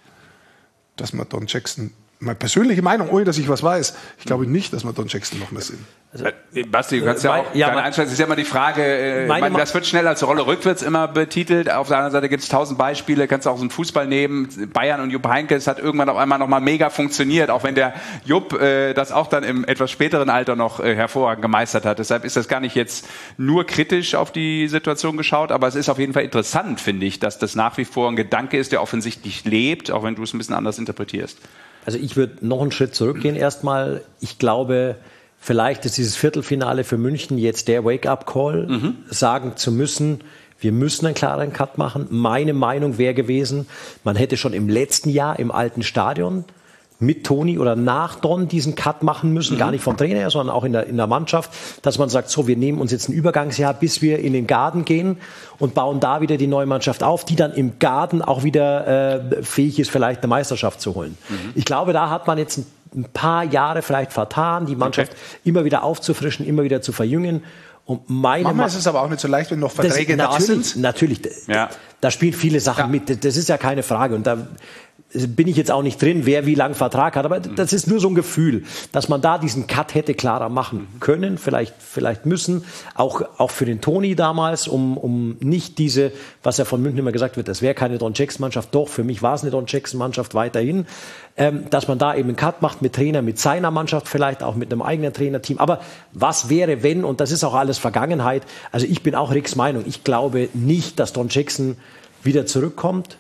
dass man Don Jackson, meine persönliche Meinung, ohne dass ich was weiß, ich glaube nicht, dass wir Don Jackson noch mehr sehen. Also, Basti, du kannst ja auch ja, keine Einschätzung. Es ist ja immer die Frage, äh, meine, das wird schnell als Rolle rückwärts immer betitelt. Auf der anderen Seite gibt es tausend Beispiele, kannst du auch so einen Fußball nehmen. Bayern und Jupp Heynckes hat irgendwann auf einmal nochmal mega funktioniert, auch wenn der Jupp äh, das auch dann im etwas späteren Alter noch äh, hervorragend gemeistert hat. Deshalb ist das gar nicht jetzt nur kritisch auf die Situation geschaut, aber es ist auf jeden Fall interessant, finde ich, dass das nach wie vor ein Gedanke ist, der offensichtlich lebt, auch wenn du es ein bisschen anders interpretierst. Also ich würde noch einen Schritt zurückgehen erstmal. Ich glaube, vielleicht ist dieses Viertelfinale für München jetzt der Wake-up-Call, mhm. sagen zu müssen, wir müssen einen klaren Cut machen. Meine Meinung wäre gewesen, man hätte schon im letzten Jahr im alten Stadion mit Toni oder nach Don diesen Cut machen müssen, mhm. gar nicht vom Trainer her, sondern auch in der, in der Mannschaft, dass man sagt, so, wir nehmen uns jetzt ein Übergangsjahr, bis wir in den Garden gehen und bauen da wieder die neue Mannschaft auf, die dann im Garden auch wieder äh, fähig ist, vielleicht eine Meisterschaft zu holen. Mhm. Ich glaube, da hat man jetzt ein, ein paar Jahre vielleicht vertan, die Mannschaft okay. immer wieder aufzufrischen, immer wieder zu verjüngen. Und meine Manchmal ist es aber auch nicht so leicht, wenn noch Verträge das, da natürlich, sind. Natürlich, ja. da spielen viele Sachen ja. mit, das ist ja keine Frage. Und da bin ich jetzt auch nicht drin, wer wie lange Vertrag hat, aber das ist nur so ein Gefühl, dass man da diesen Cut hätte klarer machen können, vielleicht, vielleicht müssen, auch, auch für den Toni damals, um, um nicht diese, was ja von München immer gesagt wird, das wäre keine Don Jackson-Mannschaft, doch, für mich war es eine Don Jackson-Mannschaft weiterhin, ähm, dass man da eben einen Cut macht mit Trainer, mit seiner Mannschaft vielleicht, auch mit einem eigenen Trainerteam, aber was wäre, wenn, und das ist auch alles Vergangenheit, also ich bin auch Ricks Meinung, ich glaube nicht, dass Don Jackson wieder zurückkommt.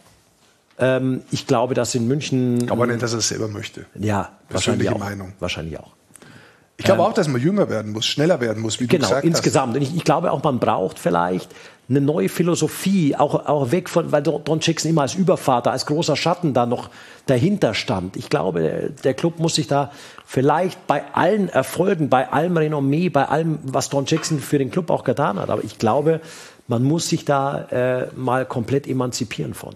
Ich glaube, dass in München... Ich glaube nicht, dass er es selber möchte. Ja, wahrscheinlich auch. Meinung. Wahrscheinlich auch. Ich glaube ähm, auch, dass man jünger werden muss, schneller werden muss, wie du genau, gesagt insgesamt. hast. Und ich, ich glaube auch, man braucht vielleicht eine neue Philosophie, auch, auch weg von, weil Don Jackson immer als Übervater, als großer Schatten da noch dahinter stand. Ich glaube, der, der Club muss sich da vielleicht bei allen Erfolgen, bei allem Renommee, bei allem, was Don Jackson für den Club auch getan hat, aber ich glaube, man muss sich da äh, mal komplett emanzipieren von.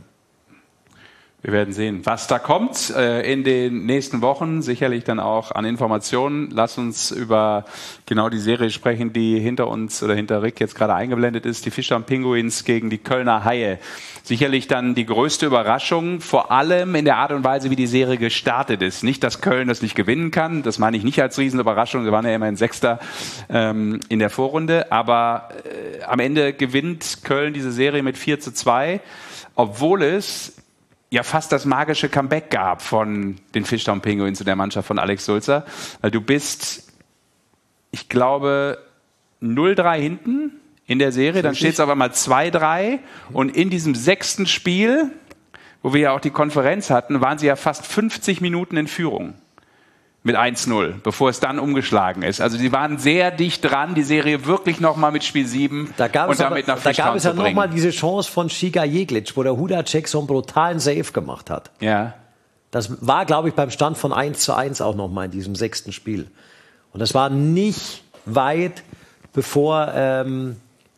Wir werden sehen, was da kommt äh, in den nächsten Wochen. Sicherlich dann auch an Informationen. Lass uns über genau die Serie sprechen, die hinter uns oder hinter Rick jetzt gerade eingeblendet ist. Die Fischer und Pinguins gegen die Kölner Haie. Sicherlich dann die größte Überraschung, vor allem in der Art und Weise, wie die Serie gestartet ist. Nicht, dass Köln das nicht gewinnen kann. Das meine ich nicht als Riesenüberraschung. Sie waren ja immerhin Sechster ähm, in der Vorrunde. Aber äh, am Ende gewinnt Köln diese Serie mit vier zu zwei, obwohl es ja fast das magische Comeback gab von den Fishtown Penguins zu der Mannschaft von Alex Sulzer. Weil du bist, ich glaube, null drei hinten in der Serie, dann steht es aber mal zwei drei und in diesem sechsten Spiel, wo wir ja auch die Konferenz hatten, waren sie ja fast fünfzig Minuten in Führung mit eins null, bevor es dann umgeschlagen ist. Also sie waren sehr dicht dran, die Serie wirklich nochmal mit Spiel sieben da gab und es damit aber, nach Da Fishtown gab es ja zu bringen. nochmal diese Chance von Shiga Jeglic, wo der Hudacek so einen brutalen Save gemacht hat. Ja. Das war, glaube ich, beim Stand von eins zu eins auch nochmal in diesem sechsten Spiel. Und das war nicht weit, bevor ähm,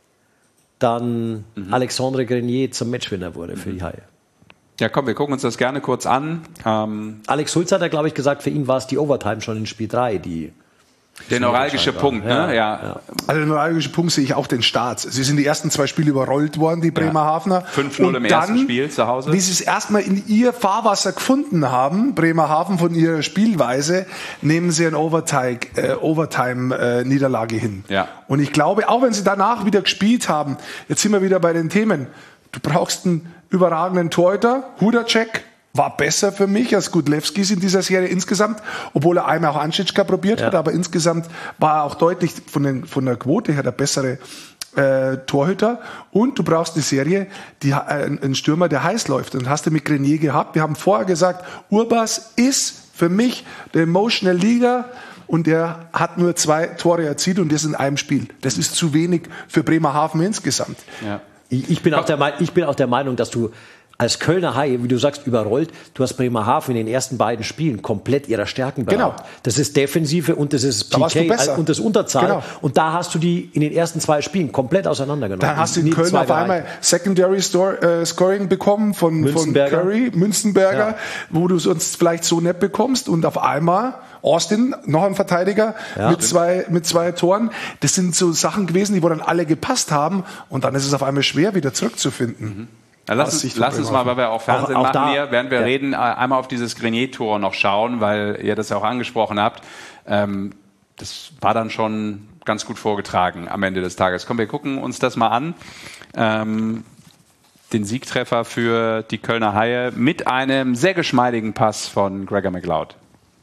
dann mhm. Alexandre Grenier zum Matchwinner wurde für die Haie. Ja, komm, wir gucken uns das gerne kurz an. Ähm, Alex Sulz hat ja, glaube ich, gesagt, für ihn war es die Overtime schon in Spiel drei, die der neuralgische Punkt, ne? Ja, Ja. ja. Also der neuralgische Punkt sehe ich auch den Start. Sie sind die ersten zwei Spiele überrollt worden, die Bremerhavener. fünf null im Und ersten dann, Spiel zu Hause. Wie sie es erstmal in ihr Fahrwasser gefunden haben, Bremerhaven von ihrer Spielweise, nehmen sie eine Overtime, äh, Overtime-Niederlage hin. Ja. Und ich glaube, auch wenn sie danach wieder gespielt haben, jetzt sind wir wieder bei den Themen, du brauchst einen überragenden Torhüter, Hudacek, war besser für mich als Gudlewskis in dieser Serie insgesamt, obwohl er einmal auch Anschitschka probiert Ja. hat, aber insgesamt war er auch deutlich von, den, von der Quote her der bessere äh, Torhüter. Und du brauchst eine Serie, die, äh, einen Stürmer, der heiß läuft. Und hast du mit Grenier gehabt. Wir haben vorher gesagt, Urbas ist für mich der Emotional Leader und der hat nur zwei Tore erzielt und das in einem Spiel. Das ist zu wenig für Bremerhaven insgesamt. Ja. Ich, ich, bin auch der, ich bin auch der Meinung, dass du als Kölner Haie, wie du sagst, überrollt, du hast Bremerhaven in den ersten beiden Spielen komplett ihrer Stärken beraubt. Genau. Das ist Defensive und das ist Da warst du P K besser. und das Unterzahl. Genau. Und da hast du die in den ersten zwei Spielen komplett auseinandergenommen. Dann hast du in Die Köln zwei auf einmal Bereiche. Secondary Store, äh, Scoring bekommen von, von Münzenberger. Curry, Münzenberger, Ja. wo du sonst vielleicht so nicht bekommst. Und auf einmal Austin, noch ein Verteidiger, Ja. mit zwei, mit zwei Toren. Das sind so Sachen gewesen, die wo dann alle gepasst haben. Und dann ist es auf einmal schwer, wieder zurückzufinden. Mhm. Ja, lass Aus uns, Sicht von lass uns mal, weil wir auch Fernsehen Auch- auch machen da- hier, während wir ja. reden, äh, einmal auf dieses Grenier-Tor noch schauen, weil ihr das ja auch angesprochen habt. Ähm, das war dann schon ganz gut vorgetragen am Ende des Tages. Komm, wir gucken uns das mal an. Ähm, den Siegtreffer für die Kölner Haie mit einem sehr geschmeidigen Pass von Gregor McLeod.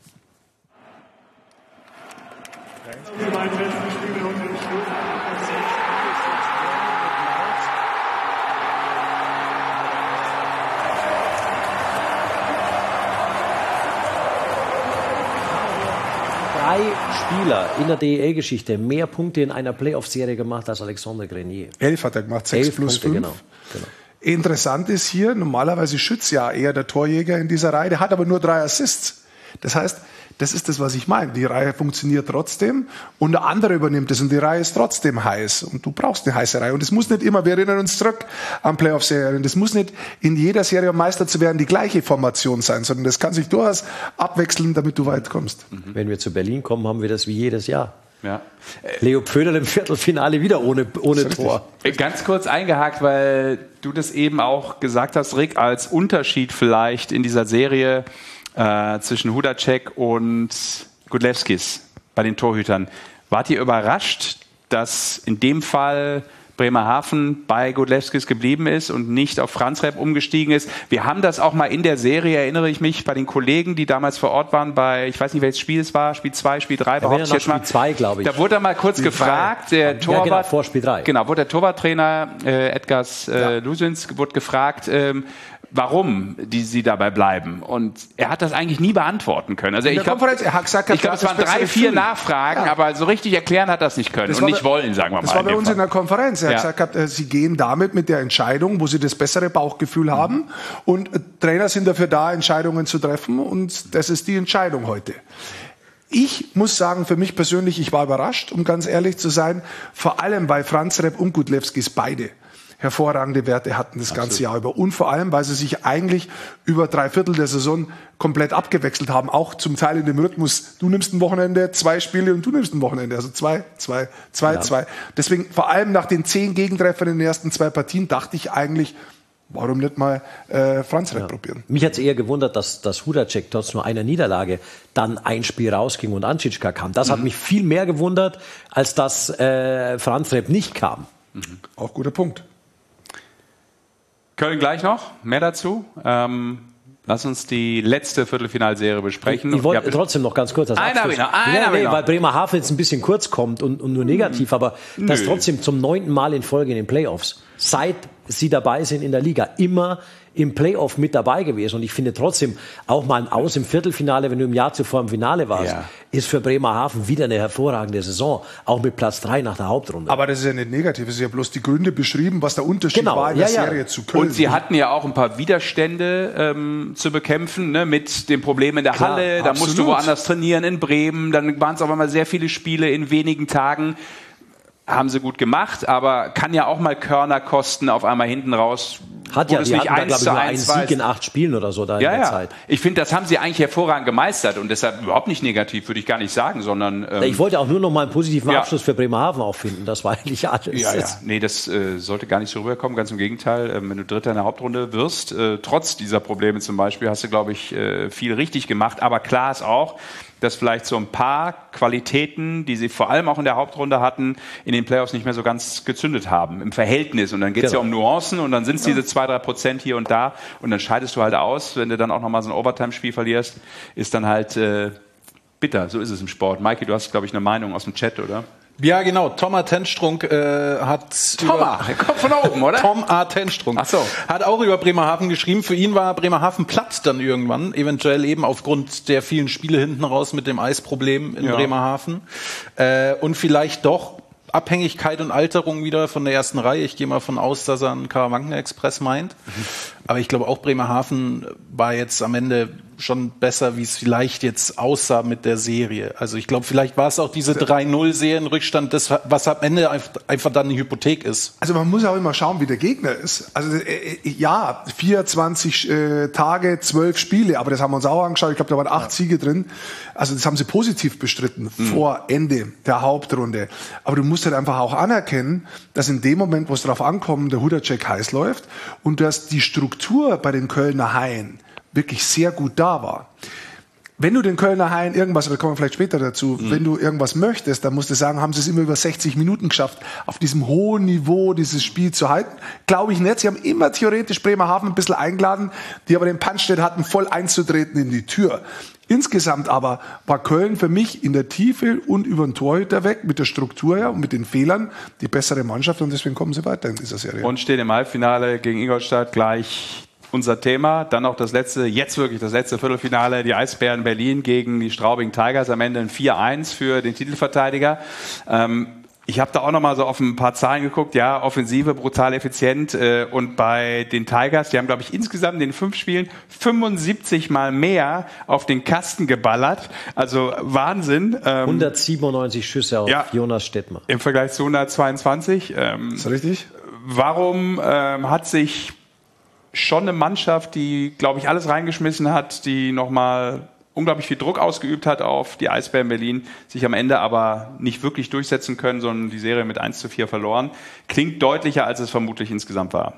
Drei Spieler in der D E L-Geschichte mehr Punkte in einer Playoff-Serie gemacht als Alexandre Grenier. Elf hat er gemacht, sechs Elf plus Punkte, fünf. genau, genau. Interessant ist hier, normalerweise schützt ja eher der Torjäger in dieser Reihe, der hat aber nur drei Assists. Das heißt, das ist das, was ich meine. Die Reihe funktioniert trotzdem und der andere übernimmt es und die Reihe ist trotzdem heiß. Und du brauchst eine heiße Reihe. Und es muss nicht immer, wir erinnern uns zurück an Playoff-Serien, das muss nicht in jeder Serie, um Meister zu werden, die gleiche Formation sein, sondern das kann sich durchaus abwechseln, damit du weit kommst. Wenn wir zu Berlin kommen, haben wir das wie jedes Jahr. Ja. Leo Pföderl im Viertelfinale wieder ohne, ohne Tor. Ganz kurz eingehakt, weil du das eben auch gesagt hast, Rick, als Unterschied vielleicht in dieser Serie äh, zwischen Hudacek und Gudlewskis bei den Torhütern. Wart ihr überrascht, dass in dem Fall Bremerhaven bei Gudlewskis geblieben ist und nicht auf Franz Repp umgestiegen ist? Wir haben das auch mal in der Serie, erinnere ich mich, bei den Kollegen, die damals vor Ort waren, bei, ich weiß nicht, welches Spiel es war, Spiel zwei, Spiel drei, Ja, behaupte ich jetzt mal. Spiel zwei, glaube ich. Da wurde er mal kurz gefragt, der Torwart, genau, vor Spiel drei. Genau, wurde der Torwarttrainer äh, Edgars äh, Ja. Lusins wurde gefragt, ähm, warum die sie dabei bleiben. Und er hat das eigentlich nie beantworten können. Also In ich der glaube, Konferenz, er hat gesagt, er ich glaube, hat es waren das drei, bessere vier Gefühl. Nachfragen, Ja. aber so richtig erklären hat das nicht können Das und war nicht bei- wollen, sagen wir mal. Das war bei dem uns Fall. in der Konferenz. Er Ja. hat gesagt, gehabt, äh, sie gehen damit mit der Entscheidung, wo sie das bessere Bauchgefühl haben. Und äh, Trainer sind dafür da, Entscheidungen zu treffen. Und das ist die Entscheidung heute. Ich muss sagen, für mich persönlich, ich war überrascht, um ganz ehrlich zu sein. Vor allem, weil Franz Repp und Gudlewskis beide hervorragende Werte hatten das ganze Jahr über. Und vor allem, weil sie sich eigentlich über drei Viertel der Saison komplett abgewechselt haben. Auch zum Teil in dem Rhythmus. Du nimmst ein Wochenende, zwei Spiele und du nimmst ein Wochenende. Also zwei, zwei, zwei, Ja. zwei. Deswegen, vor allem nach den zehn Gegentreffern in den ersten zwei Partien, dachte ich eigentlich, warum nicht mal äh, Franz Repp Ja. probieren? Mich hat es eher gewundert, dass, dass Hudacek trotz nur einer Niederlage dann ein Spiel rausging und Anschitschka kam. Das hat mich viel mehr gewundert, als dass äh, Franz Repp nicht kam. Auch guter Punkt. Köln gleich noch, mehr dazu. Ähm, lass uns die letzte Viertelfinalserie besprechen. Ich, ich wollte trotzdem noch ganz kurz das Einer Abschluss. wieder, einer ja, nee, wieder. weil Bremerhaven jetzt ein bisschen kurz kommt und, und nur negativ, aber Nö. das trotzdem zum neunten Mal in Folge in den Playoffs, seit sie dabei sind in der Liga, immer im Playoff mit dabei gewesen. Und ich finde trotzdem, auch mal ein Aus im Viertelfinale, wenn du im Jahr zuvor im Finale warst, Ja. ist für Bremerhaven wieder eine hervorragende Saison. Auch mit Platz drei nach der Hauptrunde. Aber das ist ja nicht negativ, es ist ja bloß die Gründe beschrieben, was der Unterschied Genau, war in ja, der ja. Serie zu Köln. Und sie hatten ja auch ein paar Widerstände ähm, zu bekämpfen, ne, mit dem Problem in der Klar, Halle. Da absolut. musst du woanders trainieren, in Bremen. Dann waren es auf einmal sehr viele Spiele in wenigen Tagen. Haben sie gut gemacht, aber kann ja auch mal Körner kosten, auf einmal hinten raus. Hat wo ja, das die nicht hatten da, eins glaube ich, zu nur einen eins Sieg war. in acht Spielen oder so da Ja, in der ja. Zeit. Ich finde, das haben sie eigentlich hervorragend gemeistert und deshalb überhaupt nicht negativ, würde ich gar nicht sagen, sondern ähm, Ich wollte auch nur noch mal einen positiven Ja. Abschluss für Bremerhaven auch finden. Das war eigentlich alles. Ja, ja. Nee, das äh, sollte gar nicht so rüberkommen. Ganz im Gegenteil. Ähm, wenn du Dritter in der Hauptrunde wirst, äh, trotz dieser Probleme zum Beispiel, hast du, glaube ich, äh, viel richtig gemacht. Aber klar ist auch, dass vielleicht so ein paar Qualitäten, die sie vor allem auch in der Hauptrunde hatten, in den Playoffs nicht mehr so ganz gezündet haben im Verhältnis. Und dann geht es Genau. ja um Nuancen und dann sind es diese zwei, drei Prozent hier und da. Und dann scheidest du halt aus. Wenn du dann auch nochmal so ein Overtime-Spiel verlierst, ist dann halt äh, bitter. So ist es im Sport. Maiki, du hast, glaube ich, eine Meinung aus dem Chat, oder? Ja, genau. Tom A. Tenstrunk äh, hat... Thomas, der kommt von da oben, oder? Tom A. Tenstrunk Ach so. hat auch über Bremerhaven geschrieben. Für ihn war Bremerhaven platt dann irgendwann, eventuell eben aufgrund der vielen Spiele hinten raus mit dem Eisproblem in Ja. Bremerhaven. Äh, und vielleicht doch Abhängigkeit und Alterung wieder von der ersten Reihe. Ich gehe mal von aus, dass er einen Karawanken-Express meint. Mhm. Aber ich glaube auch Bremerhaven war jetzt am Ende schon besser, wie es vielleicht jetzt aussah mit der Serie. Also ich glaube, vielleicht war es auch diese drei null Serienrückstand, das, was am Ende einfach dann eine Hypothek ist. Also man muss auch immer schauen, wie der Gegner ist. Also äh, ja, vierundzwanzig äh, Tage, zwölf Spiele, aber das haben wir uns auch angeschaut. Ich glaube, da waren acht ja. Siege drin. Also das haben sie positiv bestritten mhm. vor Ende der Hauptrunde. Aber du musst halt einfach auch anerkennen, dass in dem Moment, wo es darauf ankommt, der Hudacek heiß läuft und dass die Struktur bei den Kölner Haien wirklich sehr gut da war. Wenn du den Kölner Haien irgendwas, da kommen wir vielleicht später dazu, mhm. wenn du irgendwas möchtest, dann musst du sagen, haben sie es immer über sechzig Minuten geschafft, auf diesem hohen Niveau dieses Spiel zu halten. Glaube ich nicht. Sie haben immer theoretisch Bremerhaven ein bisschen eingeladen, die aber den Punch nicht hatten, voll einzutreten in die Tür. Insgesamt aber war Köln für mich in der Tiefe und über den Torhüter weg, mit der Struktur her und mit den Fehlern, die bessere Mannschaft und deswegen kommen sie weiter in dieser Serie. Und steht im Halbfinale gegen Ingolstadt gleich unser Thema. Dann noch das letzte, jetzt wirklich das letzte Viertelfinale, die Eisbären Berlin gegen die Straubing Tigers. Am Ende ein vier eins für den Titelverteidiger. Ähm, ich habe da auch noch mal so auf ein paar Zahlen geguckt. Ja, Offensive, brutal effizient. Äh, und bei den Tigers, die haben, glaube ich, insgesamt in den fünf Spielen fünfundsiebzig Mal mehr auf den Kasten geballert. Also Wahnsinn. Ähm, hundertsiebenundneunzig Schüsse auf ja, Jonas Stettmer. Im Vergleich zu hundertzweiundzwanzig. Ähm, ist das richtig? Warum ähm, hat sich schon eine Mannschaft, die, glaube ich, alles reingeschmissen hat, die nochmal unglaublich viel Druck ausgeübt hat auf die Eisbären Berlin, sich am Ende aber nicht wirklich durchsetzen können, sondern die Serie mit eins zu vier verloren. Klingt deutlicher, als es vermutlich insgesamt war.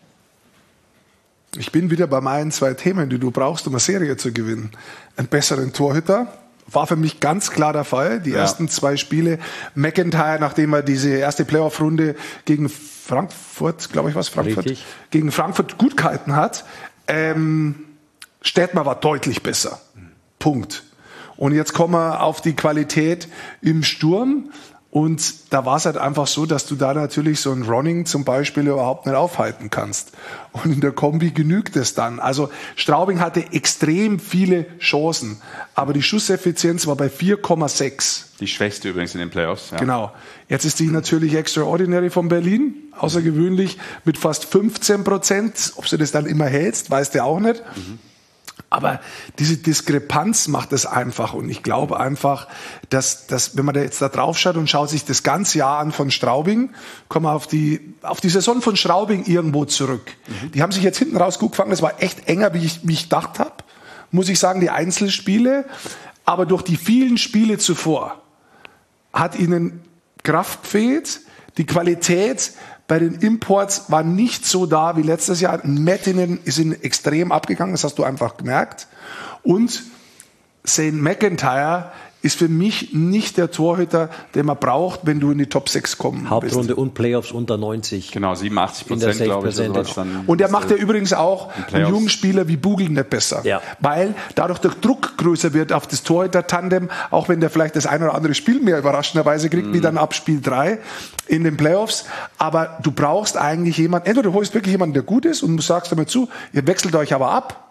Ich bin wieder bei meinen zwei Themen, die du brauchst, um eine Serie zu gewinnen. Einen besseren Torhüter. War für mich ganz klar der Fall. Die ja. ersten zwei Spiele. McIntyre, nachdem er diese erste Playoff-Runde gegen Frankfurt, glaube ich, was Frankfurt, Richtig. gegen Frankfurt gut gehalten hat. Ähm, Stettmer war deutlich besser. Punkt. Und jetzt kommen wir auf die Qualität im Sturm. Und da war es halt einfach so, dass du da natürlich so ein Ronning zum Beispiel überhaupt nicht aufhalten kannst. Und in der Kombi genügt es dann. Also Straubing hatte extrem viele Chancen, aber die Schusseffizienz war bei vier Komma sechs. Die schwächste übrigens in den Playoffs. Ja. Genau. Jetzt ist die natürlich extraordinary von Berlin, außergewöhnlich, mit fast fünfzehn Prozent. Ob du das dann immer hältst, weißt du auch nicht. Mhm. Aber diese Diskrepanz macht es einfach. Und ich glaube einfach, dass, dass wenn man da jetzt da drauf schaut und schaut sich das ganze Jahr an von Straubing, kommen wir auf die, auf die Saison von Straubing irgendwo zurück. Mhm. Die haben sich jetzt hinten raus gut gefangen. Das war echt enger, wie ich, wie ich gedacht habe. Muss ich sagen, die Einzelspiele. Aber durch die vielen Spiele zuvor hat ihnen Kraft gefehlt. Die Qualität bei den Imports war nicht so da wie letztes Jahr. Mettinen sind extrem abgegangen, das hast du einfach gemerkt. Und Saint McIntyre ist für mich nicht der Torhüter, den man braucht, wenn du in die Top sechs kommen Hauptrunde bist. und Playoffs unter neunzig. Genau, siebenundachtzig In der Prozent, glaube ich. Safe Sowas dann, Und er macht ja übrigens auch einen Playoffs. jungen Spieler wie Bugel nicht besser. Ja. Weil dadurch der Druck größer wird auf das Torhüter-Tandem, auch wenn der vielleicht das ein oder andere Spiel mehr überraschenderweise kriegt, Mhm. wie dann ab Spiel drei in den Playoffs. Aber du brauchst eigentlich jemanden, entweder du holst wirklich jemanden, der gut ist und du sagst damit zu, ihr wechselt euch aber ab,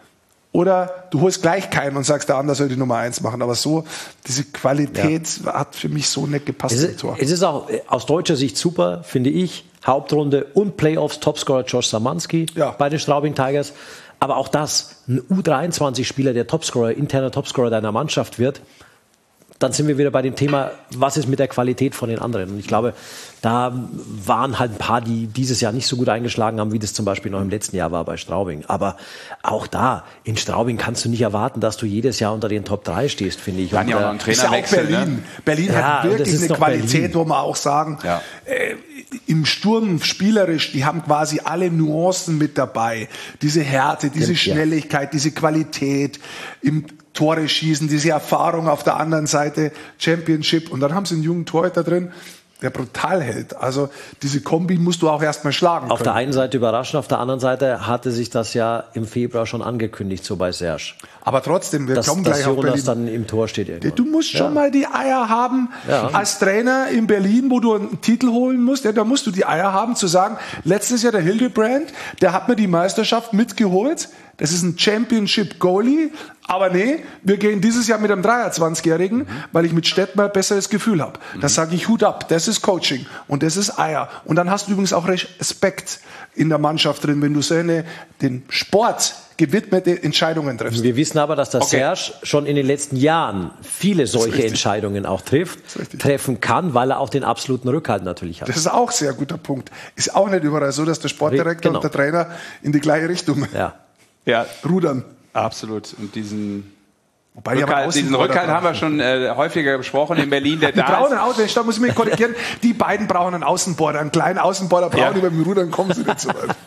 oder du holst gleich keinen und sagst, der andere soll die Nummer eins machen. Aber so, diese Qualität ja. hat für mich so nicht gepasst Es im ist, Tor. es ist auch aus deutscher Sicht super, finde ich. Hauptrunde und Playoffs, Topscorer Josh Szymanski Ja. bei den Straubing Tigers. Aber auch das, ein U dreiundzwanzig-Spieler, der Topscorer, interner Topscorer deiner Mannschaft wird, dann sind wir wieder bei dem Thema, was ist mit der Qualität von den anderen? Und ich glaube, da waren halt ein paar, die dieses Jahr nicht so gut eingeschlagen haben, wie das zum Beispiel noch im letzten Jahr war bei Straubing. Aber auch da, in Straubing kannst du nicht erwarten, dass du jedes Jahr unter den Top drei stehst, finde ich. Dann Und, ja auch noch äh, ein ist ja auch Trainerwechsel. Berlin. Ne? Berlin Ja, hat und das wirklich ist eine doch Qualität, Berlin. wo man auch sagen, Ja. äh, im Sturm spielerisch, die haben quasi alle Nuancen mit dabei. Diese Härte, diese Ja. Schnelligkeit, diese Qualität im Tore schießen, diese Erfahrung auf der anderen Seite, Championship. Und dann haben sie einen jungen Torhüter drin, der brutal hält. Also diese Kombi musst du auch erstmal schlagen Auf können. der einen Seite überraschend, auf der anderen Seite hatte sich das ja im Februar schon angekündigt, so bei Serge. Aber trotzdem, wir Dass, kommen dass gleich auf Jonas Berlin. dann im Tor steht irgendwann. Du musst schon mal die Eier haben, Ja. als Trainer in Berlin, wo du einen Titel holen musst, ja, da musst du die Eier haben, zu sagen, letztes Jahr der Hildebrand, der hat mir die Meisterschaft mitgeholt, das ist ein Championship-Goalie, aber nee, wir gehen dieses Jahr mit einem dreiundzwanzigjährigen, mhm. weil ich mit Stettmar ein besseres Gefühl habe. Mhm. Da sage ich Hut ab, das ist Coaching und das ist Eier. Und dann hast du übrigens auch Respekt in der Mannschaft drin, wenn du so eine, den Sport gewidmete Entscheidungen triffst. Wir wissen aber, dass der Okay. Serge schon in den letzten Jahren viele solche richtig. Entscheidungen auch trifft, richtig. treffen kann, weil er auch den absoluten Rückhalt natürlich hat. Das ist auch ein sehr guter Punkt. Ist auch nicht überall so, dass der Sportdirektor Genau. und der Trainer in die gleiche Richtung Ja. Ja, rudern. absolut. Und diesen Wobei, die haben Rückhalt, diesen Außenborder Rückhalt dran. haben wir schon äh, häufiger besprochen in Berlin. Der Die da brauchen ist. einen Außenborder, da muss ich mich korrigieren. Die beiden brauchen einen Außenborder. Einen kleinen Außenborder brauchen Ja. die, beim Rudern kommen sie nicht so weit.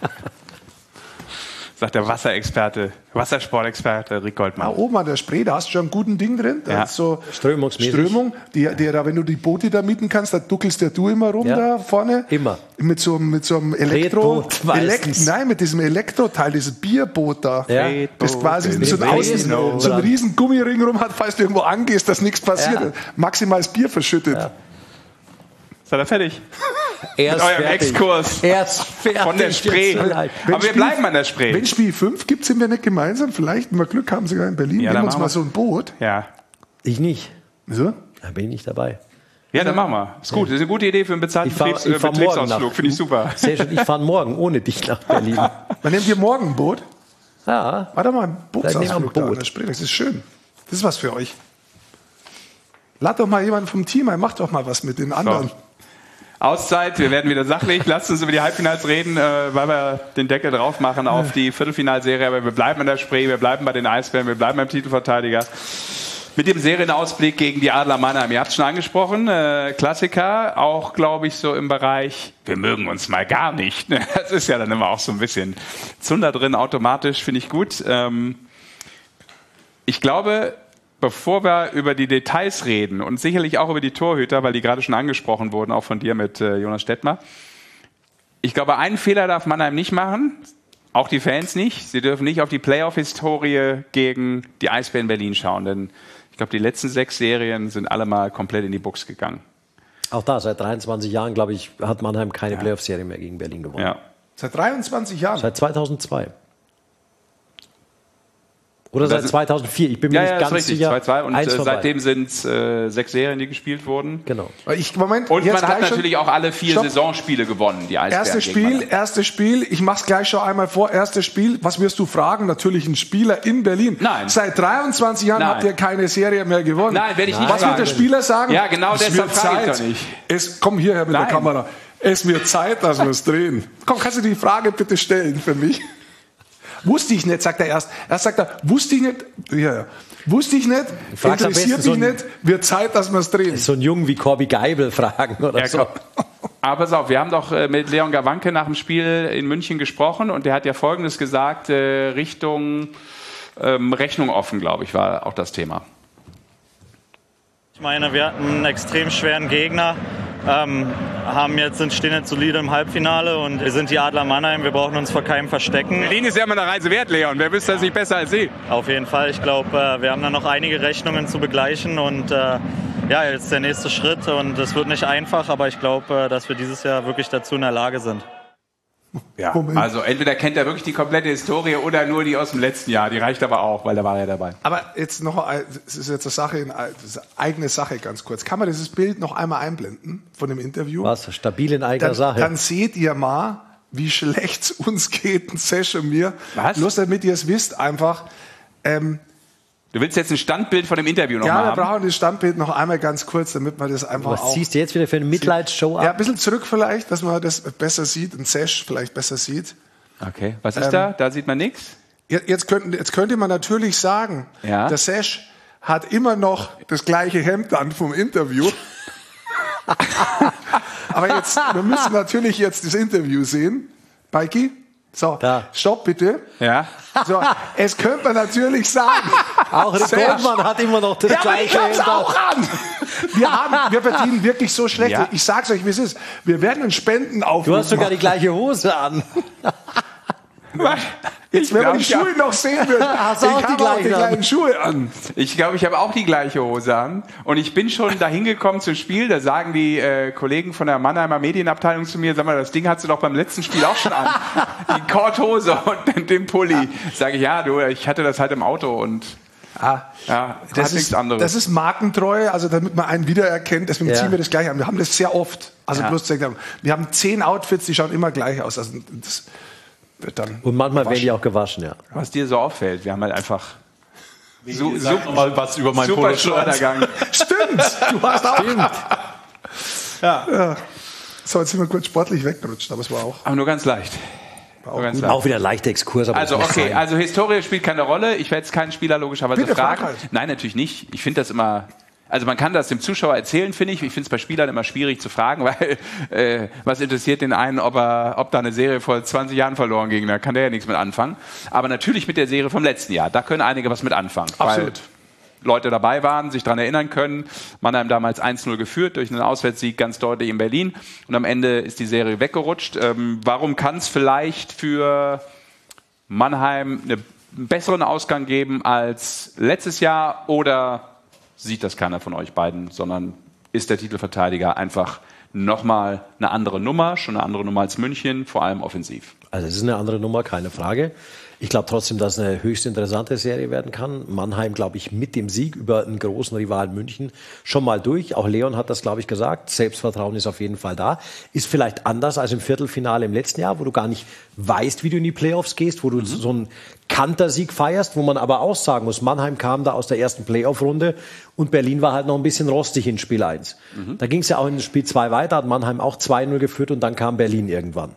Sagt der Wasserexperte, Wassersportexperte Rick Da Goldmann. oben an der Spree, da hast du schon einen guten Ding drin. Da Ja. ist so Strömungsmäßig. Strömung. Die, die, da, wenn du die Boote da mieten kannst, da duckelst ja du immer rum Ja. da vorne. Immer. Mit so, einem- mit so einem Elektro... Tretboot meistens. nein, mit diesem Elektroteil, dieses Bierboot da. Ja. Das quasi so ein, Mit Außen, Riesen- so ein riesen Gummiring rum hat, falls du irgendwo angehst, dass nichts passiert. Ja. Maximal das Bier verschüttet. Ja. Seid ihr fertig? Er ist Mit eurem fertig. Exkurs. Er ist fertig. Von der Spree. Jetzt vielleicht. Wenn Aber wir Spiel- bleiben an der Spree. Wenn Spiel fünf gibt, sind wir nicht gemeinsam. Vielleicht, wenn wir Glück haben, sogar in Berlin. Ja, Nehmen dann wir uns machen mal wir- so ein Boot. Ja. Ich nicht. Wieso? Da bin ich nicht dabei. Ja, dann machen wir. Ist gut. Das ist eine gute Idee für einen bezahlten Ich fahre Betriebs äh, fahr morgen Betriebsausflug. nach. Finde ich super. Sehr schön. Ich fahre morgen ohne dich nach Berlin. Dann nehmt ihr morgen ein Boot. Ja. Warte mal, ein Dann nehmen wir ein Bootsausflug da an Boot. der Spree. Das ist schön. Das ist was für euch. Lad doch mal jemanden vom Team ein. Macht doch mal was mit den anderen. Auszeit, wir werden wieder sachlich. Lasst uns über die Halbfinals reden, äh, weil wir den Deckel drauf machen auf die Viertelfinalserie. Aber wir bleiben an der Spree, wir bleiben bei den Eisbären, wir bleiben beim Titelverteidiger. Mit dem Serienausblick gegen die Adler Mannheim. Ihr habt es schon angesprochen, äh, Klassiker, auch glaube ich so im Bereich, wir mögen uns mal gar nicht. Das ist ja dann immer auch so ein bisschen Zunder drin, automatisch, finde ich gut. Ähm, ich glaube, bevor wir über die Details reden und sicherlich auch über die Torhüter, weil die gerade schon angesprochen wurden, auch von dir mit äh, Jonas Stettmar. Ich glaube, einen Fehler darf Mannheim nicht machen, auch die Fans nicht. Sie dürfen nicht auf die Playoff-Historie gegen die Eisbären Berlin schauen, denn ich glaube, die letzten sechs Serien sind alle mal komplett in die Buchs gegangen. Auch da, seit dreiundzwanzig Jahren, glaube ich, hat Mannheim keine Playoff-Serie mehr gegen Berlin gewonnen. Ja. Seit dreiundzwanzig Jahren. Seit zweitausendzwei. Oder Das seit ist- zweitausendvier. Ich bin mir Ja, nicht ja, ist ganz richtig. sicher. zwei zwei und Eins äh, vorbei. seitdem sind es äh, sechs Serien, die gespielt wurden. Genau. Ich, Moment, Und jetzt man hat gleich schon- natürlich auch alle vier Stopp. Saisonspiele gewonnen, die Eisbären. Erstes gegen Spiel, Mannheim. erstes Spiel. Ich mach's gleich schon einmal vor. Erstes Spiel. Was wirst du fragen? Natürlich ein Spieler in Berlin. Nein. Seit dreiundzwanzig Jahren Nein. habt ihr keine Serie mehr gewonnen. Nein, werde ich nicht Was wird sagen. der Spieler sagen? Ja, genau Es deshalb wird frage ich Zeit. doch nicht. Es, komm hierher mit Nein. der Kamera. Es wird Zeit, dass wir es drehen. Komm, kannst du die Frage bitte stellen für mich? Wusste ich nicht, sagt er erst. Erst sagt er, wusste ich nicht. Ja, ja. Wusste ich nicht. Frag's am Interessiert besten mich so ein- nicht. Wird Zeit, dass wir es drehen. So einen Jungen wie Corby Geibel fragen oder Ja, so. komm. Aber pass auf, wir haben doch äh, mit Leon Gawanke nach dem Spiel in München gesprochen und der hat ja Folgendes gesagt, äh, Richtung ähm, Rechnung offen, glaube ich, war auch das Thema. Ich meine, wir hatten einen extrem schweren Gegner, ähm, haben jetzt, sind, stehen jetzt solide im Halbfinale und wir sind die Adler Mannheim, wir brauchen uns vor keinem verstecken. Berlin ist ja immer eine Reise wert, Leon. Wer wüsste das nicht besser als Sie? Auf jeden Fall. Ich glaube, äh, wir haben da noch einige Rechnungen zu begleichen und äh, ja, jetzt der nächste Schritt und es wird nicht einfach, aber ich glaube, äh, dass wir dieses Jahr wirklich dazu in der Lage sind. Ja, also entweder kennt er wirklich die komplette Historie oder nur die aus dem letzten Jahr. Die reicht aber auch, weil da war er dabei. Aber jetzt noch, es ist jetzt eine Sache, eine eigene Sache ganz kurz. Kann man dieses Bild noch einmal einblenden von dem Interview? Was? Stabil in eigener dann, Sache. Dann seht ihr mal, wie schlecht uns geht, ein Sesh und mir. Was? Bloß damit ihr es wisst, einfach. Ähm, Du willst jetzt ein Standbild von dem Interview noch ja, mal wir haben? brauchen das Standbild noch einmal ganz kurz, damit man das einfach Was auch... ziehst du jetzt wieder für eine Mitleidsshow ab? Ja, ein bisschen zurück vielleicht, dass man das besser sieht, ein Sesh vielleicht besser sieht. Okay, was ist Ähm, da? Da sieht man nichts? Jetzt, könnten, jetzt könnte man natürlich sagen, Ja. der Sesh hat immer noch das gleiche Hemd an vom Interview. Aber jetzt, wir müssen natürlich jetzt das Interview sehen. Beiki? So, Da. stopp bitte. Ja. So, es könnte man natürlich sagen. Auch Rick Sesh. Goldmann hat immer noch das Ja, aber ich gleiche hab's Hemd auch an. Wir, haben, wir verdienen wirklich so schlecht. Ja. Ich sag's euch, wie es ist. Wir werden einen Spendenaufruf Du hast sogar die machen. gleiche Hose an. Jetzt, wenn glaub, man die ich hab- Schuhe noch sehen würde. Hast du ich auch die habe auch die gleichen an? gleichen Schuhe an. Ich glaube, ich habe auch die gleiche Hose an. Und ich bin schon dahin gekommen zum Spiel. Da sagen die äh, Kollegen von der Mannheimer Medienabteilung zu mir, sag mal, das Ding hast du doch beim letzten Spiel auch schon an. Die Korthose und den Pulli. Sage ich, ja, du, ich hatte das halt im Auto und Ah, ja, das, das ist nichts ist, anderes. das ist Markentreue, also damit man einen wiedererkennt, deswegen Ja. ziehen wir das gleich an. Wir haben das sehr oft. Also Ja. bloß zu sagen, wir haben zehn Outfits, die schauen immer gleich aus. Also das wird dann Und manchmal werden waschen. die auch gewaschen, ja. Was dir so auffällt, wir haben halt einfach so, Sag noch mal was über mein super Poloshirts. Schleudergang. Stimmt, du hast auch. Ja. So, jetzt sind wir kurz sportlich weggerutscht, aber es war auch, Aber nur ganz leicht. war Nur auch ganz gut. leicht. Auch wieder ein leichter Exkurs. Aber Also das muss okay, sein. also Historie spielt keine Rolle. Ich werde jetzt keinen Spieler logischerweise Bitte, frag fragen. halt. Nein, natürlich nicht. Ich finde das immer... Also man kann das dem Zuschauer erzählen, finde ich. Ich finde es bei Spielern immer schwierig zu fragen, weil äh, was interessiert den einen, ob er, ob da eine Serie vor zwanzig Jahren verloren ging, da kann der ja nichts mit anfangen. Aber natürlich mit der Serie vom letzten Jahr, da können einige was mit anfangen. Absolut. Weil Leute dabei waren, sich daran erinnern können. Mannheim damals eins null geführt durch einen Auswärtssieg ganz deutlich in Berlin. Und am Ende ist die Serie weggerutscht. Ähm, warum kann es vielleicht für Mannheim eine, einen besseren Ausgang geben als letztes Jahr? Oder sieht das keiner von euch beiden, sondern ist der Titelverteidiger einfach nochmal eine andere Nummer, schon eine andere Nummer als München, vor allem offensiv? Also es ist eine andere Nummer, keine Frage. Ich glaube trotzdem, dass es eine höchst interessante Serie werden kann. Mannheim, glaube ich, mit dem Sieg über einen großen Rivalen München schon mal durch. Auch Leon hat das, glaube ich, gesagt. Selbstvertrauen ist auf jeden Fall da. Ist vielleicht anders als im Viertelfinale im letzten Jahr, wo du gar nicht weißt, wie du in die Playoffs gehst, wo du mhm. so einen Kantersieg feierst, wo man aber auch sagen muss, Mannheim kam da aus der ersten Playoff-Runde und Berlin war halt noch ein bisschen rostig in Spiel eins. Mhm. Da ging es ja auch in Spiel zwei weiter, hat Mannheim auch zwei null geführt und dann kam Berlin irgendwann.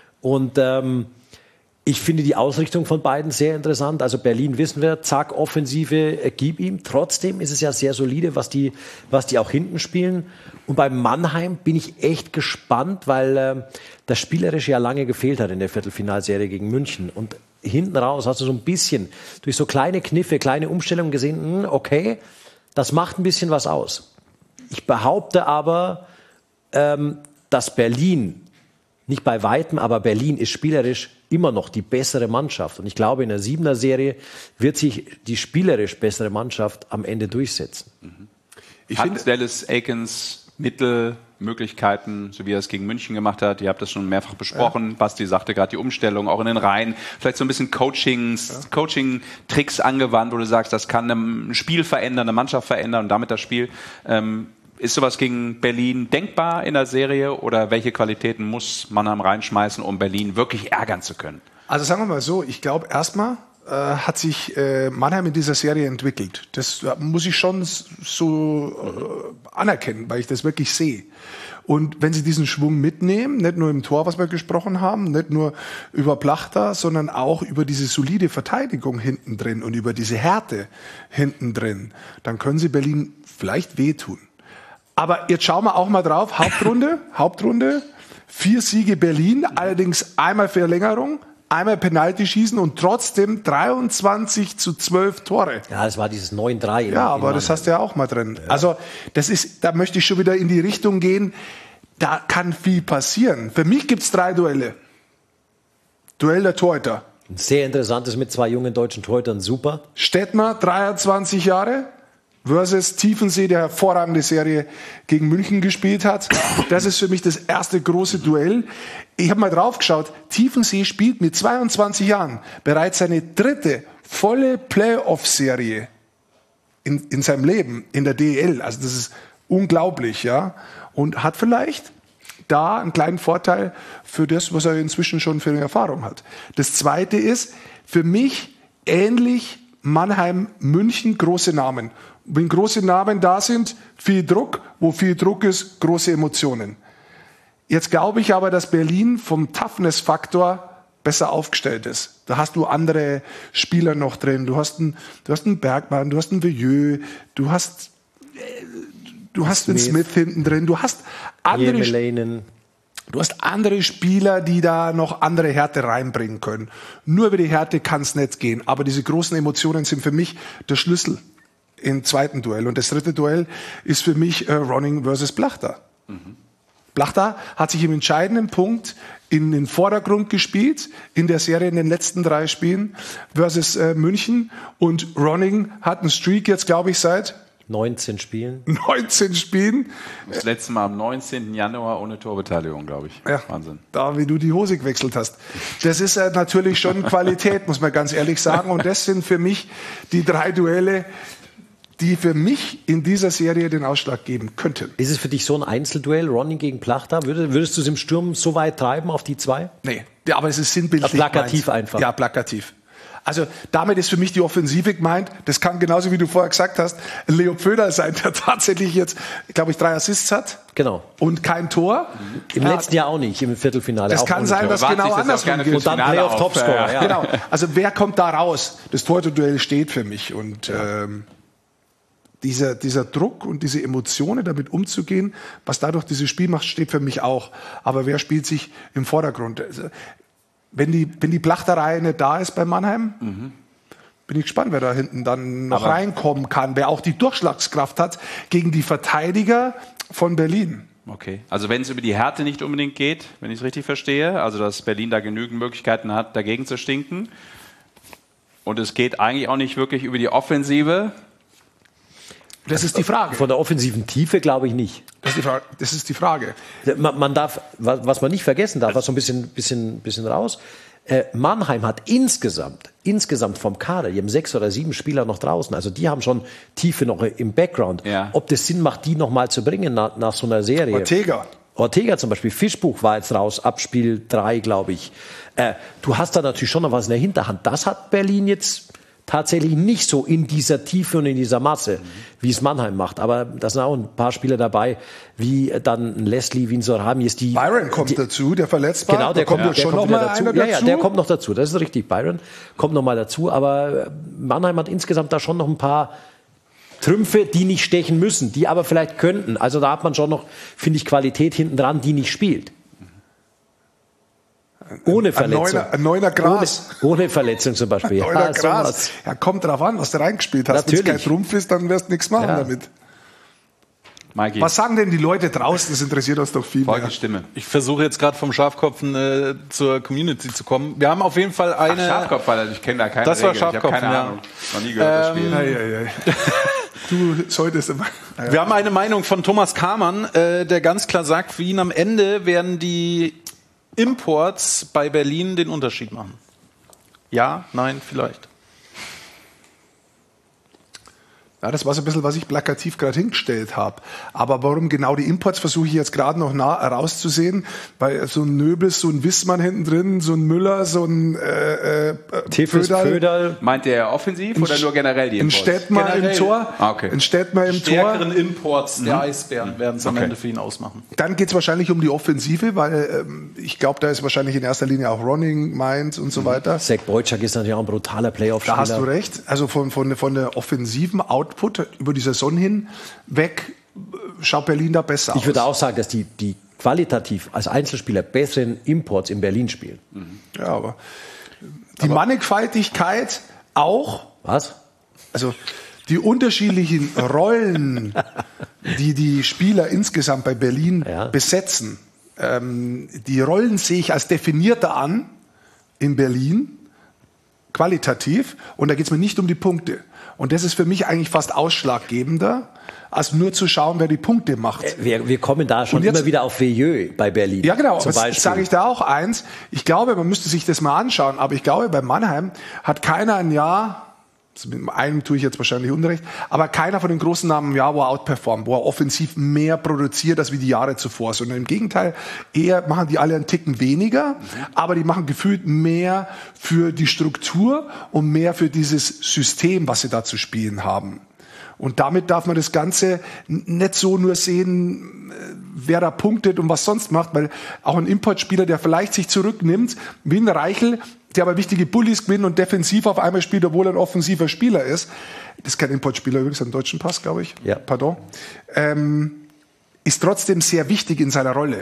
Und ähm, ich finde die Ausrichtung von beiden sehr interessant. Also Berlin wissen wir, zack, Offensive, äh, gib ihm. Trotzdem ist es ja sehr solide, was die, was die auch hinten spielen. Und bei Mannheim bin ich echt gespannt, weil äh, das Spielerische ja lange gefehlt hat in der Viertelfinalserie gegen München. Und hinten raus hast du so ein bisschen durch so kleine Kniffe, kleine Umstellungen gesehen, mh, okay, das macht ein bisschen was aus. Ich behaupte aber, ähm, dass Berlin, nicht bei Weitem, aber Berlin ist spielerisch immer noch die bessere Mannschaft. Und ich glaube, in der Siebener-Serie wird sich die spielerisch bessere Mannschaft am Ende durchsetzen. Mhm. Ich Hat Dallas Eakins Mittel, Möglichkeiten, so wie er es gegen München gemacht hat? Ihr habt das schon mehrfach besprochen. Ja. Basti sagte gerade die Umstellung, auch in den Reihen. Vielleicht so ein bisschen Coachings, ja. Coaching-Tricks angewandt, wo du sagst, das kann ein Spiel verändern, eine Mannschaft verändern und damit das Spiel. Ähm, Ist sowas gegen Berlin denkbar in der Serie oder welche Qualitäten muss Mannheim reinschmeißen, um Berlin wirklich ärgern zu können? Also sagen wir mal so, ich glaube erstmal äh, hat sich äh, Mannheim in dieser Serie entwickelt. Das äh, muss ich schon so äh, anerkennen, weil ich das wirklich sehe. Und wenn sie diesen Schwung mitnehmen, nicht nur im Tor, was wir gesprochen haben, nicht nur über Plachter, sondern auch über diese solide Verteidigung hinten drin und über diese Härte hinten drin, dann können sie Berlin vielleicht wehtun. Aber jetzt schauen wir auch mal drauf. Hauptrunde, Hauptrunde, vier Siege Berlin, allerdings einmal Verlängerung, einmal Penalty schießen und trotzdem dreiundzwanzig zu zwölf Tore. Ja, das war dieses neun drei. Ja, aber das hast du ja auch mal drin. Ja. Also das ist, da möchte ich schon wieder in die Richtung gehen, da kann viel passieren. Für mich gibt es drei Duelle. Duell der Torhüter. Ein sehr interessantes mit zwei jungen deutschen Torhütern, super. Stettmer, dreiundzwanzig Jahre, versus Tiefensee, der hervorragende Serie gegen München gespielt hat. Das ist für mich das erste große Duell. Ich habe mal drauf geschaut, Tiefensee spielt mit zweiundzwanzig Jahren bereits seine dritte volle Playoff-Serie in, in seinem Leben, in der D E L. Also das ist unglaublich, ja. Und hat vielleicht da einen kleinen Vorteil für das, was er inzwischen schon für eine Erfahrung hat. Das Zweite ist, für mich ähnlich Mannheim, München, große Namen. Wenn große Namen da sind, viel Druck. Wo viel Druck ist, große Emotionen. Jetzt glaube ich aber, dass Berlin vom Toughness-Faktor besser aufgestellt ist. Da hast du andere Spieler noch drin. Du hast einen, du hast einen Bergmann, du hast einen Vieux, du hast... Du hast Smith. den Smith hinten drin, du hast andere, du hast andere Spieler, die da noch andere Härte reinbringen können. Nur über die Härte kann es nicht gehen. Aber diese großen Emotionen sind für mich der Schlüssel im zweiten Duell. Und das dritte Duell ist für mich äh, Ronning versus Blachter. Mhm. Blachter hat sich im entscheidenden Punkt in den Vordergrund gespielt in der Serie in den letzten drei Spielen versus äh, München. Und Ronning hat einen Streak jetzt, glaube ich, seit neunzehn Spielen. neunzehn Spielen. Das letzte Mal am neunzehnten Januar ohne Torbeteiligung, glaube ich. Ja, Wahnsinn. Da, wie du die Hose gewechselt hast. Das ist äh, natürlich schon Qualität, muss man ganz ehrlich sagen. Und das sind für mich die drei Duelle, die für mich in dieser Serie den Ausschlag geben könnten. Ist es für dich so ein Einzelduell, Ronning gegen Plachter? Würdest, würdest du es im Sturm so weit treiben auf die zwei? Nee, ja, aber es ist sinnbildlich. Ja, plakativ meins. einfach. Ja, plakativ. Also damit ist für mich die Offensive gemeint. Das kann genauso, wie du vorher gesagt hast, Leo Pföder sein, der tatsächlich jetzt, glaube ich, drei Assists hat. Genau. Und kein Tor. Im ja. letzten Jahr auch nicht, im Viertelfinale. Das auch kann sein, dass genau andersrum geht. Und dann Playoff Topscorer. Ja. Genau. Also wer kommt da raus? Das Torhüter-Duell steht für mich. Und ja. ähm, dieser, dieser Druck und diese Emotionen, damit umzugehen, was dadurch dieses Spiel macht, steht für mich auch. Aber wer spielt sich im Vordergrund? Also, Wenn die, wenn die Plachterei nicht da ist bei Mannheim, mhm. bin ich gespannt, wer da hinten dann noch Aber reinkommen kann, wer auch die Durchschlagskraft hat gegen die Verteidiger von Berlin. Okay, also wenn es über die Härte nicht unbedingt geht, wenn ich es richtig verstehe, also dass Berlin da genügend Möglichkeiten hat, dagegen zu stinken, und es geht eigentlich auch nicht wirklich über die Offensive. Das ist die Frage. Von der offensiven Tiefe glaube ich nicht. Das ist die Frage. Das ist die Frage. Man, man darf, was man nicht vergessen darf, was so ein bisschen, bisschen, bisschen raus. Äh, Mannheim hat insgesamt, insgesamt vom Kader, die haben sechs oder sieben Spieler noch draußen. Also die haben schon Tiefe noch im Background. Ja. Ob das Sinn macht, die noch mal zu bringen nach, nach so einer Serie. Ortega. Ortega zum Beispiel, Fischbuch war jetzt raus, ab Spiel drei, glaube ich. Äh, du hast da natürlich schon noch was in der Hinterhand. Das hat Berlin jetzt tatsächlich nicht so in dieser Tiefe und in dieser Masse, wie es Mannheim macht. Aber da sind auch ein paar Spieler dabei, wie dann Leslie, wie ein Sorhami ist die. Byron kommt die, dazu, der verletzt war. Genau, der da kommt kommt, ja schon noch mal dazu. Ja, ja, der kommt noch dazu. Das ist richtig. Byron kommt noch mal dazu. Aber Mannheim hat insgesamt da schon noch ein paar Trümpfe, die nicht stechen müssen, die aber vielleicht könnten. Also da hat man schon noch, finde ich, Qualität hinten dran, die nicht spielt. Ohne Verletzung. Ein neuner, ein neuner Gras. Ohne, ohne Verletzung zum Beispiel. Ein neuner ja, Gras. Ja, kommt drauf an, was du reingespielt hast. Wenn es kein Trumpf ist, dann wirst du nichts machen ja. damit. Mikey. Was sagen denn die Leute draußen? Das interessiert uns doch viel mehr. Stimme. Ich versuche jetzt gerade vom Schafkopfen äh, zur Community zu kommen. Wir haben auf jeden Fall eine... Ach, Schafkopf, weil ich kenne da keine Das war Regeln. Schafkopfen, ich habe keine ja. Ahnung. Noch nie gehört ähm, das Spiel. Ei, ei, ei. Du solltest immer... Ja. Wir haben eine Meinung von Thomas Kamann, äh, der ganz klar sagt, für ihn am Ende werden die Imports bei Berlin den Unterschied machen. Ja, nein, vielleicht. Ja, das war so ein bisschen, was ich plakativ gerade hingestellt habe. Aber warum genau die Imports, versuche ich jetzt gerade noch nah herauszusehen. Weil so ein Nöbels, so ein Wissmann hinten drin, so ein Müller, so ein äh, äh, Föderl. Meint der offensiv oder nur generell die Imports? Ein Stettmer generell. im Tor. Ah, okay. Ein Stettmer im Stärkeren Tor. Imports der mhm. Eisbären werden es am okay. Ende für ihn ausmachen. Dann geht es wahrscheinlich um die Offensive, weil ähm, ich glaube, da ist wahrscheinlich in erster Linie auch Ronning, Mainz und so weiter. Zach Boyczak ist natürlich auch ein brutaler Playoff-Spieler. Da hast du recht. Also von, von, von der offensiven Output über die Saison hin weg schaut Berlin da besser aus. Ich würde auch sagen, dass die, die qualitativ als Einzelspieler besseren Imports in Berlin spielen. Ja, aber die aber Mannigfaltigkeit auch. Was? Also die unterschiedlichen Rollen, die die Spieler insgesamt bei Berlin ja. besetzen, ähm, die Rollen sehe ich als definierter an in Berlin, qualitativ. Und da geht es mir nicht um die Punkte. Und das ist für mich eigentlich fast ausschlaggebender, als nur zu schauen, wer die Punkte macht. Wir, wir kommen da schon jetzt, immer wieder auf Vieux bei Berlin. Ja, genau. Zum Beispiel sage ich da auch eins. Ich glaube, man müsste sich das mal anschauen. Aber ich glaube, bei Mannheim hat keiner ein Jahr, mit einem tue ich jetzt wahrscheinlich Unrecht, aber keiner von den großen Namen im Jahr, wo er outperformt, wo er offensiv mehr produziert als wie die Jahre zuvor. Sondern im Gegenteil, eher machen die alle einen Ticken weniger, mhm. aber die machen gefühlt mehr für die Struktur und mehr für dieses System, was sie da zu spielen haben. Und damit darf man das Ganze nicht so nur sehen, wer da punktet und was sonst macht, weil auch ein Importspieler, der vielleicht sich zurücknimmt, wie ein Reichel, der aber wichtige Bullies gewinnt und defensiv auf einmal spielt, obwohl er ein offensiver Spieler ist. Das ist kein Importspieler, übrigens einen deutschen Pass, glaube ich. Ja. Pardon. Ähm, ist trotzdem sehr wichtig in seiner Rolle.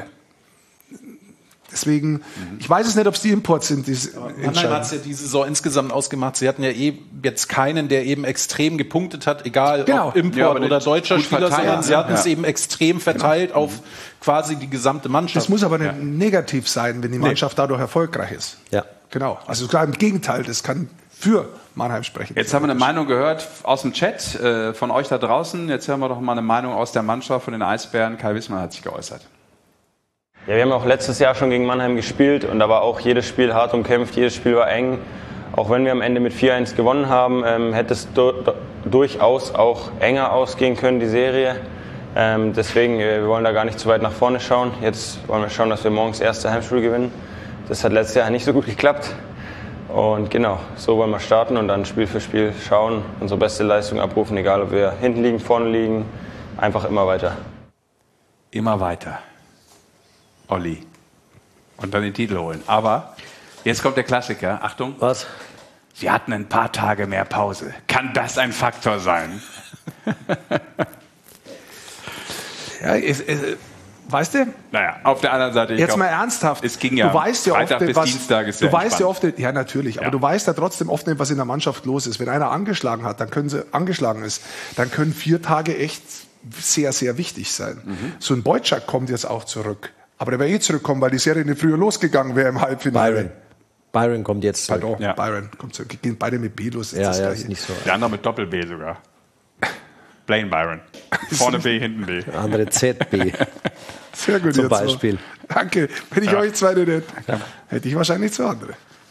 Deswegen, ich weiß es nicht, ob es die Imports sind. Die Mannheim hat es ja diese Saison insgesamt ausgemacht. Sie hatten ja eh jetzt keinen, der eben extrem gepunktet hat, egal genau. ob Import ja, oder deutscher Spieler, sondern sie hatten ja. es eben extrem verteilt genau. auf quasi die gesamte Mannschaft. Das muss aber nicht ja. negativ sein, wenn die Mannschaft nee. dadurch erfolgreich ist. Ja. Genau. Also klar, im Gegenteil, das kann für Mannheim sprechen. Jetzt haben wir eine Meinung gehört aus dem Chat äh, von euch da draußen. Jetzt hören wir doch mal eine Meinung aus der Mannschaft von den Eisbären. Kai Wissmann hat sich geäußert. Ja, wir haben auch letztes Jahr schon gegen Mannheim gespielt und da war auch jedes Spiel hart umkämpft, jedes Spiel war eng. Auch wenn wir am Ende mit vier eins gewonnen haben, ähm, hätte es du- durchaus auch enger ausgehen können, die Serie. Ähm, deswegen, äh, wir wollen da gar nicht zu weit nach vorne schauen. Jetzt wollen wir schauen, dass wir morgens das erste Heimspiel gewinnen. Das hat letztes Jahr nicht so gut geklappt. Und genau, so wollen wir starten und dann Spiel für Spiel schauen, unsere beste Leistung abrufen, egal ob wir hinten liegen, vorne liegen, einfach immer weiter. Immer weiter. Olli. Und dann den Titel holen. Aber jetzt kommt der Klassiker. Achtung. Was? Sie hatten ein paar Tage mehr Pause. Kann das ein Faktor sein? ja, es, es, weißt du? Naja, auf der anderen Seite. Ich jetzt glaub, mal ernsthaft. Es ging ja du weißt ja Freitag oft, bis was, Dienstag ist Du sehr weißt ja entspannt. oft, ja natürlich, aber ja. du weißt ja trotzdem oft nicht, was in der Mannschaft los ist. Wenn einer angeschlagen hat, dann können sie angeschlagen ist, dann können vier Tage echt sehr, sehr wichtig sein. Mhm. So ein Boyczak kommt jetzt auch zurück. Aber der wäre eh zurückkommen, weil die Serie nicht früher losgegangen wäre im Halbfinale. Byron. Byron kommt jetzt zurück. Pardon, ja. Byron kommt zurück. Die gehen beide mit B los. Ja, ja, ist nicht so. Der andere mit Doppel-B sogar. Blaine Byron. Vorne B, hinten B. Der andere Z B. Sehr gut. Zum jetzt Beispiel. So. Danke. Wenn ich ja. euch zwei nicht hätte, ja. hätte ich wahrscheinlich zwei andere.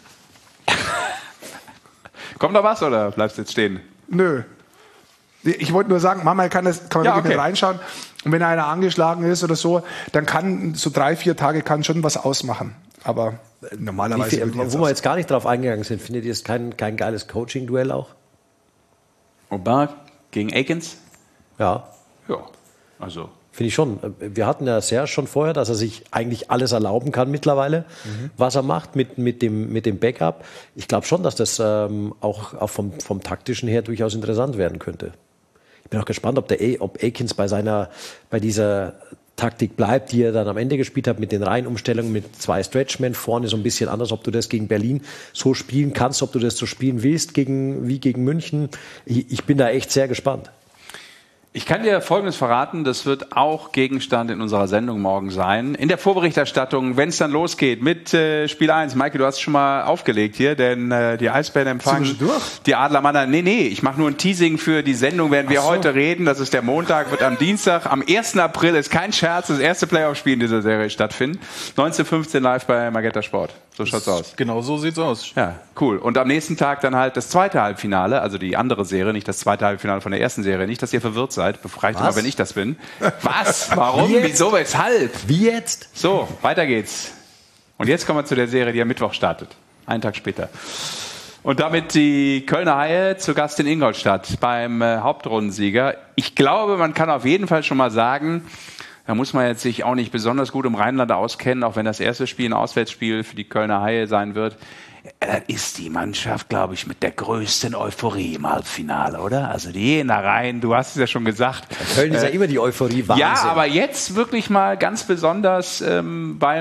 Kommt noch was oder bleibst du jetzt stehen? Nö. Ich wollte nur sagen, Mama kann, das, kann man ja, wirklich okay. reinschauen. Und wenn einer angeschlagen ist oder so, dann kann so drei, vier Tage kann schon was ausmachen. Aber normalerweise. Viel, wo wir jetzt gar nicht drauf eingegangen sind, findet ihr es kein, kein geiles Coaching-Duell auch? Aubin gegen Akins? Ja. Ja, also. Finde ich schon. Wir hatten ja Serge schon vorher, dass er sich eigentlich alles erlauben kann mittlerweile, mhm. was er macht mit, mit, dem, mit dem Backup. Ich glaube schon, dass das ähm, auch, auch vom, vom taktischen her durchaus interessant werden könnte. Ich bin auch gespannt, ob, der A- ob Akins bei, seiner, bei dieser Taktik bleibt, die er dann am Ende gespielt hat, mit den Reihenumstellungen, mit zwei Stretchmen vorne so ein bisschen anders, ob du das gegen Berlin so spielen kannst, ob du das so spielen willst gegen, wie gegen München. Ich, ich bin da echt sehr gespannt. Ich kann dir Folgendes verraten, das wird auch Gegenstand in unserer Sendung morgen sein. In der Vorberichterstattung, wenn es dann losgeht mit äh, Spiel eins. Maike, du hast schon mal aufgelegt hier, denn äh, die Eisbären empfangen die Adler Mannheim. Nee, nee, ich mache nur ein Teasing für die Sendung, während wir so. heute reden. Das ist der Montag, wird am Dienstag, am ersten April, ist kein Scherz, das erste Playoff-Spiel in dieser Serie stattfinden. neunzehn fünfzehn live bei Magenta Sport. So schaut's aus. Genau so sieht's aus. Ja, cool. Und am nächsten Tag dann halt das zweite Halbfinale, also die andere Serie, nicht das zweite Halbfinale von der ersten Serie. Nicht, dass ihr verwirrt seid. Befreit mal, wenn ich das bin. Was? Warum? Wieso? Weshalb? Wie jetzt? So, weiter geht's. Und jetzt kommen wir zu der Serie, die am Mittwoch startet. Einen Tag später. Und damit die Kölner Haie zu Gast in Ingolstadt beim äh, Hauptrundensieger. Ich glaube, man kann auf jeden Fall schon mal sagen, Da muss man jetzt sich auch nicht besonders gut im Rheinland auskennen, auch wenn das erste Spiel ein Auswärtsspiel für die Kölner Haie sein wird. Das ist die Mannschaft, glaube ich, mit der größten Euphorie im Halbfinale, oder? Also die Jener rein, du hast es ja schon gesagt. Köln ist ja immer die Euphorie, Wahnsinn. Ja, aber jetzt wirklich mal ganz besonders, ähm, weil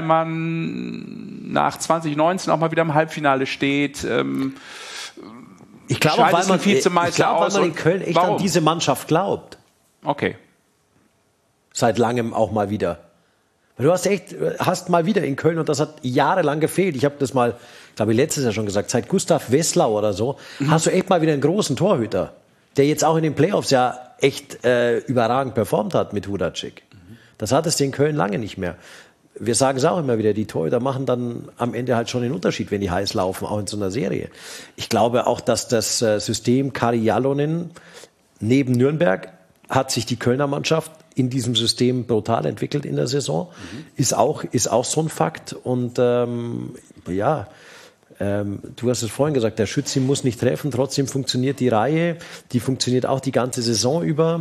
man nach zwanzig neunzehn auch mal wieder im Halbfinale steht. Ähm, ich glaube, weil man, ich glaub, weil man in Köln echt warum? an diese Mannschaft glaubt. Okay. Seit langem auch mal wieder. Du hast echt, hast mal wieder in Köln, und das hat jahrelang gefehlt. Ich habe das mal, glaube ich, letztes Jahr schon gesagt, seit Gustav Wesslau oder so, mhm. hast du echt mal wieder einen großen Torhüter, der jetzt auch in den Playoffs ja echt äh, überragend performt hat mit Hudacek. Mhm. Das hattest du in Köln lange nicht mehr. Wir sagen es auch immer wieder, die Torhüter machen dann am Ende halt schon den Unterschied, wenn die heiß laufen, auch in so einer Serie. Ich glaube auch, dass das äh, System Kari Jalonen neben Nürnberg hat sich die Kölner Mannschaft in diesem System brutal entwickelt in der Saison. Mhm. Ist auch, ist auch so ein Fakt. Und ähm, ja, ähm, du hast es vorhin gesagt, der Schütze muss nicht treffen, trotzdem funktioniert die Reihe. Die funktioniert auch die ganze Saison über.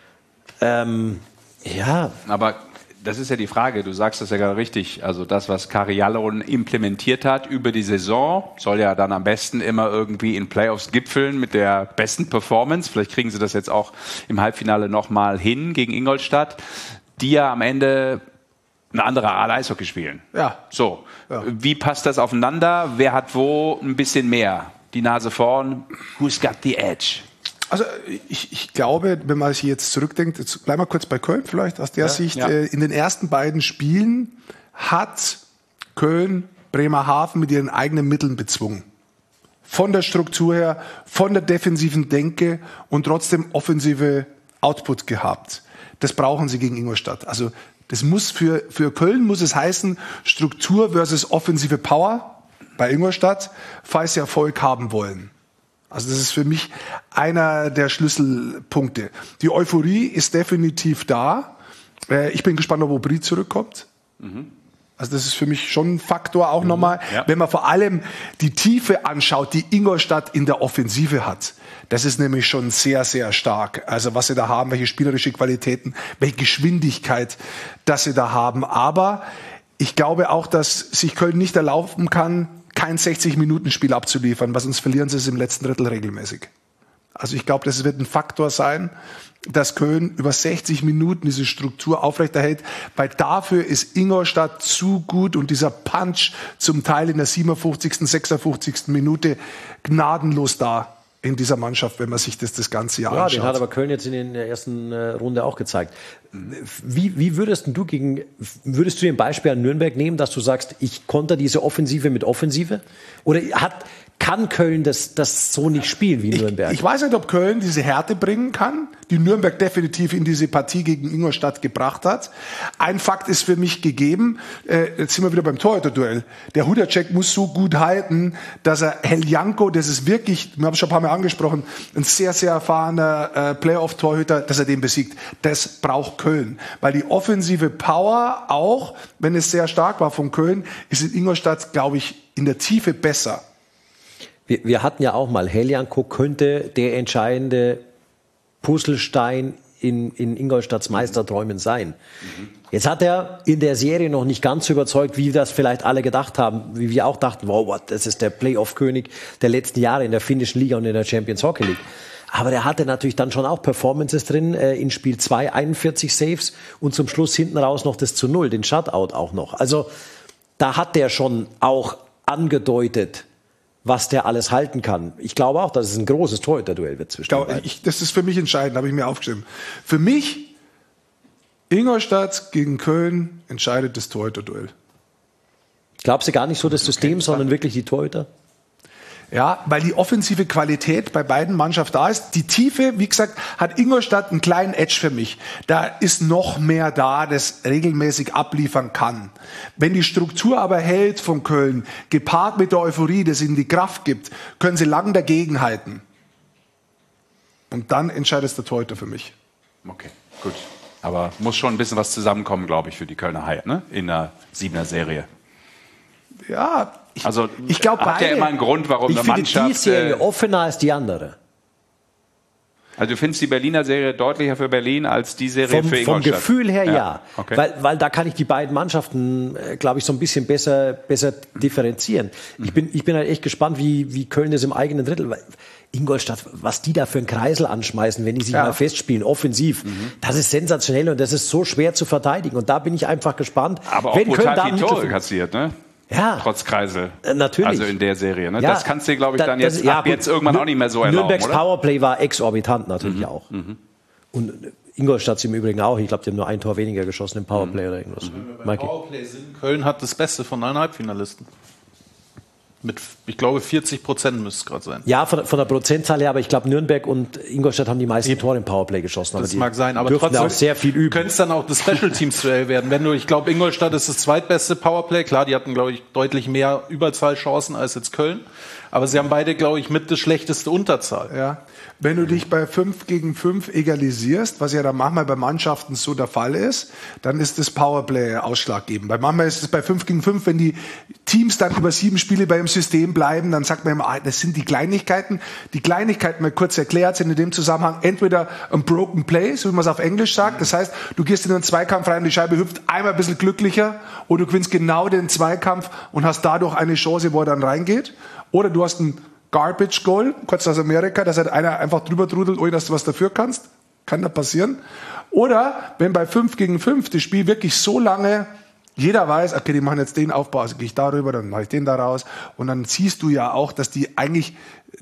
Ähm, ja. Aber das ist ja die Frage, du sagst das ja gerade richtig, also das, was Kari Jalonen implementiert hat über die Saison, soll ja dann am besten immer irgendwie in Playoffs gipfeln mit der besten Performance. Vielleicht kriegen sie das jetzt auch im Halbfinale nochmal hin gegen Ingolstadt, die ja am Ende eine andere Art Eishockey spielen. Ja. So, ja. Wie passt das aufeinander? Wer hat wo ein bisschen mehr? Die Nase vorn, who's got the edge? Also ich, ich glaube, wenn man sich jetzt zurückdenkt, jetzt bleiben wir kurz bei Köln vielleicht aus der ja, Sicht, ja. Äh, in den ersten beiden Spielen hat Köln Bremerhaven mit ihren eigenen Mitteln bezwungen. Von der Struktur her, von der defensiven Denke und trotzdem offensive Output gehabt. Das brauchen sie gegen Ingolstadt. Also das muss für, für Köln muss es heißen, Struktur versus offensive Power bei Ingolstadt, falls sie Erfolg haben wollen. Also das ist für mich einer der Schlüsselpunkte. Die Euphorie ist definitiv da. Ich bin gespannt, ob Aubry zurückkommt. Mhm. Also das ist für mich schon ein Faktor auch mhm. nochmal, ja. wenn man vor allem die Tiefe anschaut, die Ingolstadt in der Offensive hat. Das ist nämlich schon sehr, sehr stark. Also was sie da haben, welche spielerische Qualitäten, welche Geschwindigkeit, dass sie da haben. Aber ich glaube auch, dass sich Köln nicht erlauben kann, kein sechzig-Minuten-Spiel abzuliefern, weil sonst verlieren sie es im letzten Drittel regelmäßig. Also ich glaube, das wird ein Faktor sein, dass Köln über sechzig Minuten diese Struktur aufrechterhält, weil dafür ist Ingolstadt zu gut und dieser Punch zum Teil in der siebenundfünfzigsten, sechsundfünfzigsten Minute gnadenlos da in dieser Mannschaft, wenn man sich das das ganze Jahr ja, anschaut. Den hat aber Köln jetzt in der ersten äh, Runde auch gezeigt. Wie, wie würdest du gegen, würdest du ein Beispiel an Nürnberg nehmen, dass du sagst, ich konter diese Offensive mit Offensive? Oder hat, kann Köln das, das so nicht spielen wie Nürnberg? Ich, ich weiß nicht, ob Köln diese Härte bringen kann, die Nürnberg definitiv in diese Partie gegen Ingolstadt gebracht hat. Ein Fakt ist für mich gegeben, äh, jetzt sind wir wieder beim Torhüter-Duell. Der Hudacek muss so gut halten, dass er Heljanko, das ist wirklich, wir haben es schon ein paar Mal angesprochen, ein sehr, sehr erfahrener äh, Playoff-Torhüter, dass er den besiegt. Das braucht Köln. Weil die offensive Power, auch wenn es sehr stark war von Köln, ist in Ingolstadt, glaube ich, in der Tiefe besser. Wir, wir hatten ja auch mal, Heljanko könnte der entscheidende Puzzlestein in, in Ingolstadts Meisterträumen sein. Mhm. Jetzt hat er in der Serie noch nicht ganz so überzeugt, wie das vielleicht alle gedacht haben, wie wir auch dachten, wow, das ist der Playoff-König der letzten Jahre in der finnischen Liga und in der Champions Hockey League. Aber der hatte natürlich dann schon auch Performances drin, äh, in Spiel zwei einundvierzig Saves und zum Schluss hinten raus noch das zu Null, den Shutout auch noch. Also da hat der schon auch angedeutet, was der alles halten kann. Ich glaube auch, dass es ein großes Torhüter-Duell wird zwischen den beiden. Das ist für mich entscheidend, habe ich mir aufgeschrieben. Für mich, Ingolstadt gegen Köln entscheidet das Torhüter-Duell. Glaubst du gar nicht so das System, sondern wirklich die Torhüter? Ja, weil die offensive Qualität bei beiden Mannschaften da ist. Die Tiefe, wie gesagt, hat Ingolstadt einen kleinen Edge für mich. Da ist noch mehr da, das regelmäßig abliefern kann. Wenn die Struktur aber hält von Köln, gepaart mit der Euphorie, das ihnen die Kraft gibt, können sie lang dagegenhalten. Und dann entscheidet es der Torhüter für mich. Okay, gut. Aber muss schon ein bisschen was zusammenkommen, glaube ich, für die Kölner Haie, ne? In der Siebener Serie. Ja, ich, also ich glaube, hat ja immer einen Grund, warum ich eine finde Mannschaft... die Serie äh, offener als die andere. Also du findest die Berliner Serie deutlicher für Berlin als die Serie vom, für Ingolstadt? Vom Gefühl her ja. ja. Okay. Weil, weil da kann ich die beiden Mannschaften, äh, glaube ich, so ein bisschen besser, besser differenzieren. Mhm. Ich bin, ich bin halt echt gespannt, wie, wie Köln das im eigenen Drittel... Weil Ingolstadt, was die da für einen Kreisel anschmeißen, wenn die sich ja. mal festspielen, offensiv, mhm. das ist sensationell und das ist so schwer zu verteidigen. Und da bin ich einfach gespannt. Aber auch wenn brutal Köln die Tore kassiert, ne? Ja. Trotz Kreisel. Äh, natürlich. Also in der Serie. Ne? Ja. Das kannst du, glaube ich, dann das, jetzt, ja, ab jetzt irgendwann auch nicht mehr so erlauben, Nürnbergs oder? Powerplay war exorbitant natürlich mhm. auch. Mhm. Und Ingolstadt im Übrigen auch. Ich glaube, die haben nur ein Tor weniger geschossen im Powerplay mhm. oder irgendwas. Wenn wir beim Powerplay sind, Köln hat das Beste von allen Halbfinalisten. Mit, ich glaube, vierzig Prozent müsste es gerade sein. Ja, von, von der Prozentzahl her, aber ich glaube, Nürnberg und Ingolstadt haben die meisten Eben. Tore im Powerplay geschossen. Das mag sein, aber trotzdem auch sehr viel üben. Könnte es dann auch das Special Teams Duell werden. Wenn du, ich glaube, Ingolstadt ist das zweitbeste Powerplay. Klar, die hatten, glaube ich, deutlich mehr Überzahlchancen als jetzt Köln. Aber sie haben beide, glaube ich, mit das schlechteste Unterzahl. Ja. Wenn du dich bei fünf gegen fünf egalisierst, was ja dann manchmal bei Mannschaften so der Fall ist, dann ist das Powerplay ausschlaggebend. Weil manchmal ist es bei fünf gegen fünf, wenn die Teams dann über sieben Spiele beim System bleiben, dann sagt man immer, ah, das sind die Kleinigkeiten. Die Kleinigkeiten, mal kurz erklärt, sind in dem Zusammenhang entweder ein Broken Play, so wie man es auf Englisch sagt. Das heißt, du gehst in einen Zweikampf rein, die Scheibe hüpft einmal ein bisschen glücklicher oder du gewinnst genau den Zweikampf und hast dadurch eine Chance, wo er dann reingeht. Oder du hast ein Garbage Goal, kurz aus Amerika, dass halt einer einfach drüber trudelt, ohne dass du was dafür kannst. Kann da passieren. Oder wenn bei fünf gegen fünf das Spiel wirklich so lange, jeder weiß, okay, die machen jetzt den Aufbau, also gehe ich da rüber, dann mache ich den da raus. Und dann siehst du ja auch, dass die eigentlich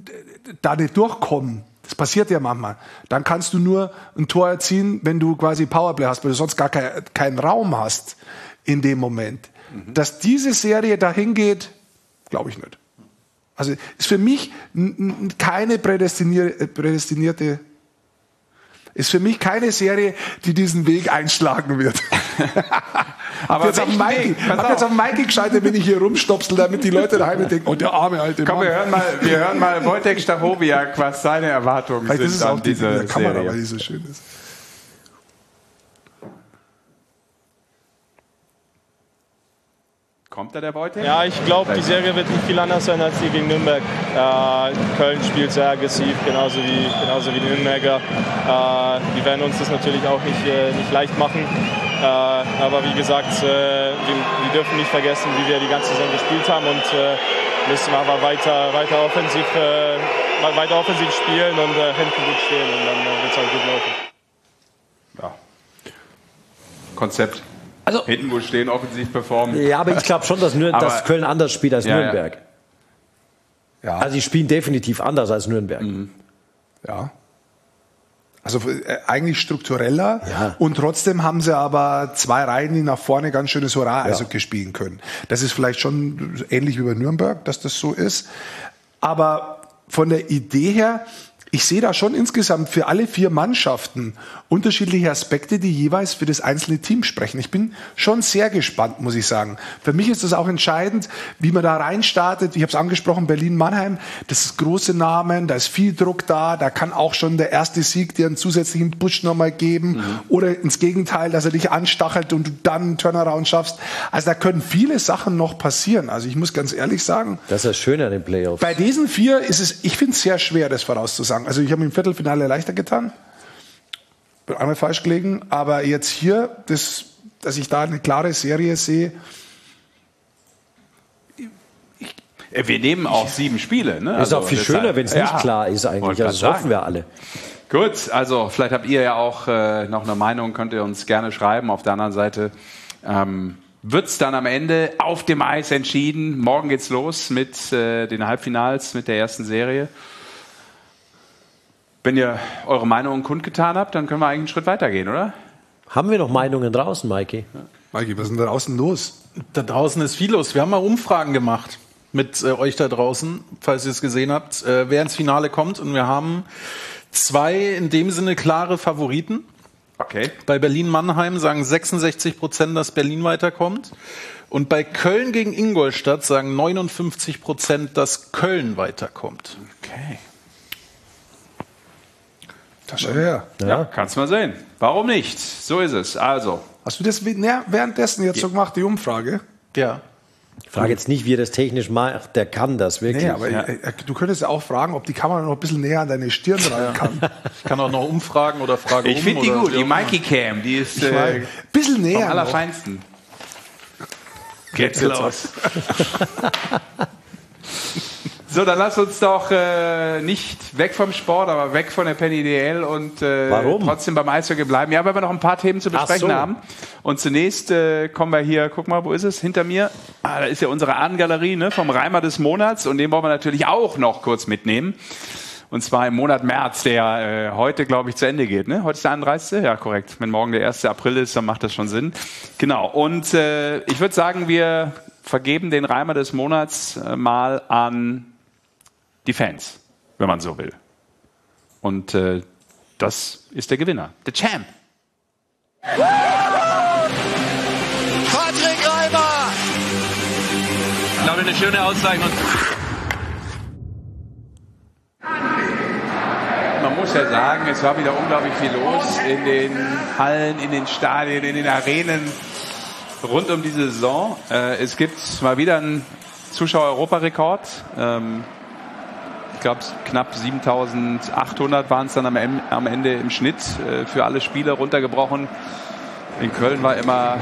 da nicht durchkommen. Das passiert ja manchmal. Dann kannst du nur ein Tor erzielen, wenn du quasi Powerplay hast, weil du sonst gar kein, keinen Raum hast in dem Moment. Mhm. Dass diese Serie dahin geht, glaube ich nicht. Also ist für mich keine prädestinierte, ist für mich keine Serie, die diesen Weg einschlagen wird. Aber jetzt auf Mikey, hab jetzt auf Mikey geschaltet, wenn ich hier rumstopsel, damit die Leute daheim denken, oh, der arme alte Mann. Komm, wir hören mal, wir hören mal Wojtek Stachowiak, was seine Erwartungen Vielleicht sind ist es auch an diese die, in der Kamera, Serie. weil die so schön ist. Kommt da der Wojtek? Ja, ich glaube, die Serie wird nicht viel anders sein als die gegen Nürnberg. Äh, Köln spielt sehr aggressiv, genauso wie, genauso wie die Nürnberger. Äh, die werden uns das natürlich auch nicht, äh, nicht leicht machen. Äh, aber wie gesagt, äh, wir, wir dürfen nicht vergessen, wie wir die ganze Saison gespielt haben und äh, müssen aber weiter, weiter, offensiv, äh, weiter offensiv spielen und äh, hinten gut stehen und dann äh, wird es auch gut laufen. Ja. Konzept. Also, hinten gut stehen, offensiv performen. Ja, aber ich glaube schon, dass, Nür- aber, dass Köln anders spielt als ja, Nürnberg. Ja. Also sie spielen definitiv anders als Nürnberg. Mhm. Ja. Also äh, eigentlich struktureller. Ja. Und trotzdem haben sie aber zwei Reihen, die nach vorne ganz schönes Hurra-Eishockey ja. spielen können. Das ist vielleicht schon ähnlich wie bei Nürnberg, dass das so ist. Aber von der Idee her, ich sehe da schon insgesamt für alle vier Mannschaften unterschiedliche Aspekte, die jeweils für das einzelne Team sprechen. Ich bin schon sehr gespannt, muss ich sagen. Für mich ist das auch entscheidend, wie man da reinstartet. Ich habe es angesprochen, Berlin-Mannheim, das ist große Namen, da ist viel Druck da, da kann auch schon der erste Sieg dir einen zusätzlichen Push nochmal geben mhm. oder ins Gegenteil, dass er dich anstachelt und du dann einen Turnaround schaffst. Also da können viele Sachen noch passieren. Also ich muss ganz ehrlich sagen, das ist das Schöne an den Playoffs. Bei diesen vier ist es, ich finde es sehr schwer, das vorauszusagen. Also ich habe im Viertelfinale leichter getan. Bin einmal falsch gelegen. Aber jetzt hier, das, dass ich da eine klare Serie sehe. Ich, wir nehmen auch ich, sieben Spiele. Ne? Ist also auch viel schöner, wenn es nicht ja, klar ist eigentlich. Das also hoffen wir alle. Gut, also vielleicht habt ihr ja auch äh, noch eine Meinung, könnt ihr uns gerne schreiben. Auf der anderen Seite ähm, wird es dann am Ende auf dem Eis entschieden. Morgen geht's los mit äh, den Halbfinals, mit der ersten Serie. Wenn ihr eure Meinungen kundgetan habt, dann können wir eigentlich einen Schritt weitergehen, oder? Haben wir noch Meinungen draußen, Maiki? Ja. Maiki, was ist denn da draußen los? Da draußen ist viel los. Wir haben mal Umfragen gemacht mit äh, euch da draußen, falls ihr es gesehen habt, äh, wer ins Finale kommt. Und wir haben zwei in dem Sinne klare Favoriten. Okay. Bei Berlin-Mannheim sagen sechsundsechzig Prozent, dass Berlin weiterkommt. Und bei Köln gegen Ingolstadt sagen neunundfünfzig Prozent, dass Köln weiterkommt. Okay. Das schau her. Ja, ja, kannst mal sehen. Warum nicht? So ist es. Also. Hast du das währenddessen jetzt so gemacht, die Umfrage? Ja. Ich frage jetzt nicht, wie er das technisch macht, der kann das wirklich. Nee, aber ja. Du könntest ja auch fragen, ob die Kamera noch ein bisschen näher an deine Stirn rein kann. Ich kann auch noch umfragen oder fragen. Ich um finde die oder gut, die Mikey Cam, die ist äh, ein bisschen näher. vom Allerfeinsten. Geht's los. So, dann lass uns doch äh, nicht weg vom Sport, aber weg von der Penny D L und äh, Warum? trotzdem beim Eishockey bleiben. Ja, weil wir noch ein paar Themen zu besprechen Ach so. haben. Und zunächst äh, kommen wir hier, guck mal, wo ist es? Hinter mir. Ah, da ist ja unsere Ahnengalerie, ne, vom Reimer des Monats. Und den wollen wir natürlich auch noch kurz mitnehmen. Und zwar im Monat März, der äh, heute, glaube ich, zu Ende geht. Ne? Heute ist der einunddreißigste Ja, korrekt. Wenn morgen der erste April ist, dann macht das schon Sinn. Genau. Und äh, ich würde sagen, wir vergeben den Reimer des Monats äh, mal an die Fans, wenn man so will. Und äh, das ist der Gewinner, der Champ. Patrick Reimer! Ich glaube, eine schöne Auszeichnung. Man muss ja sagen, es war wieder unglaublich viel los in den Hallen, in den Stadien, in den Arenen rund um diese Saison. Äh, es gibt mal wieder einen Zuschauer-Europarekord. Ähm, Ich glaube, knapp siebentausendachthundert waren es dann am, am Ende im Schnitt äh, für alle Spiele runtergebrochen. In Köln war immer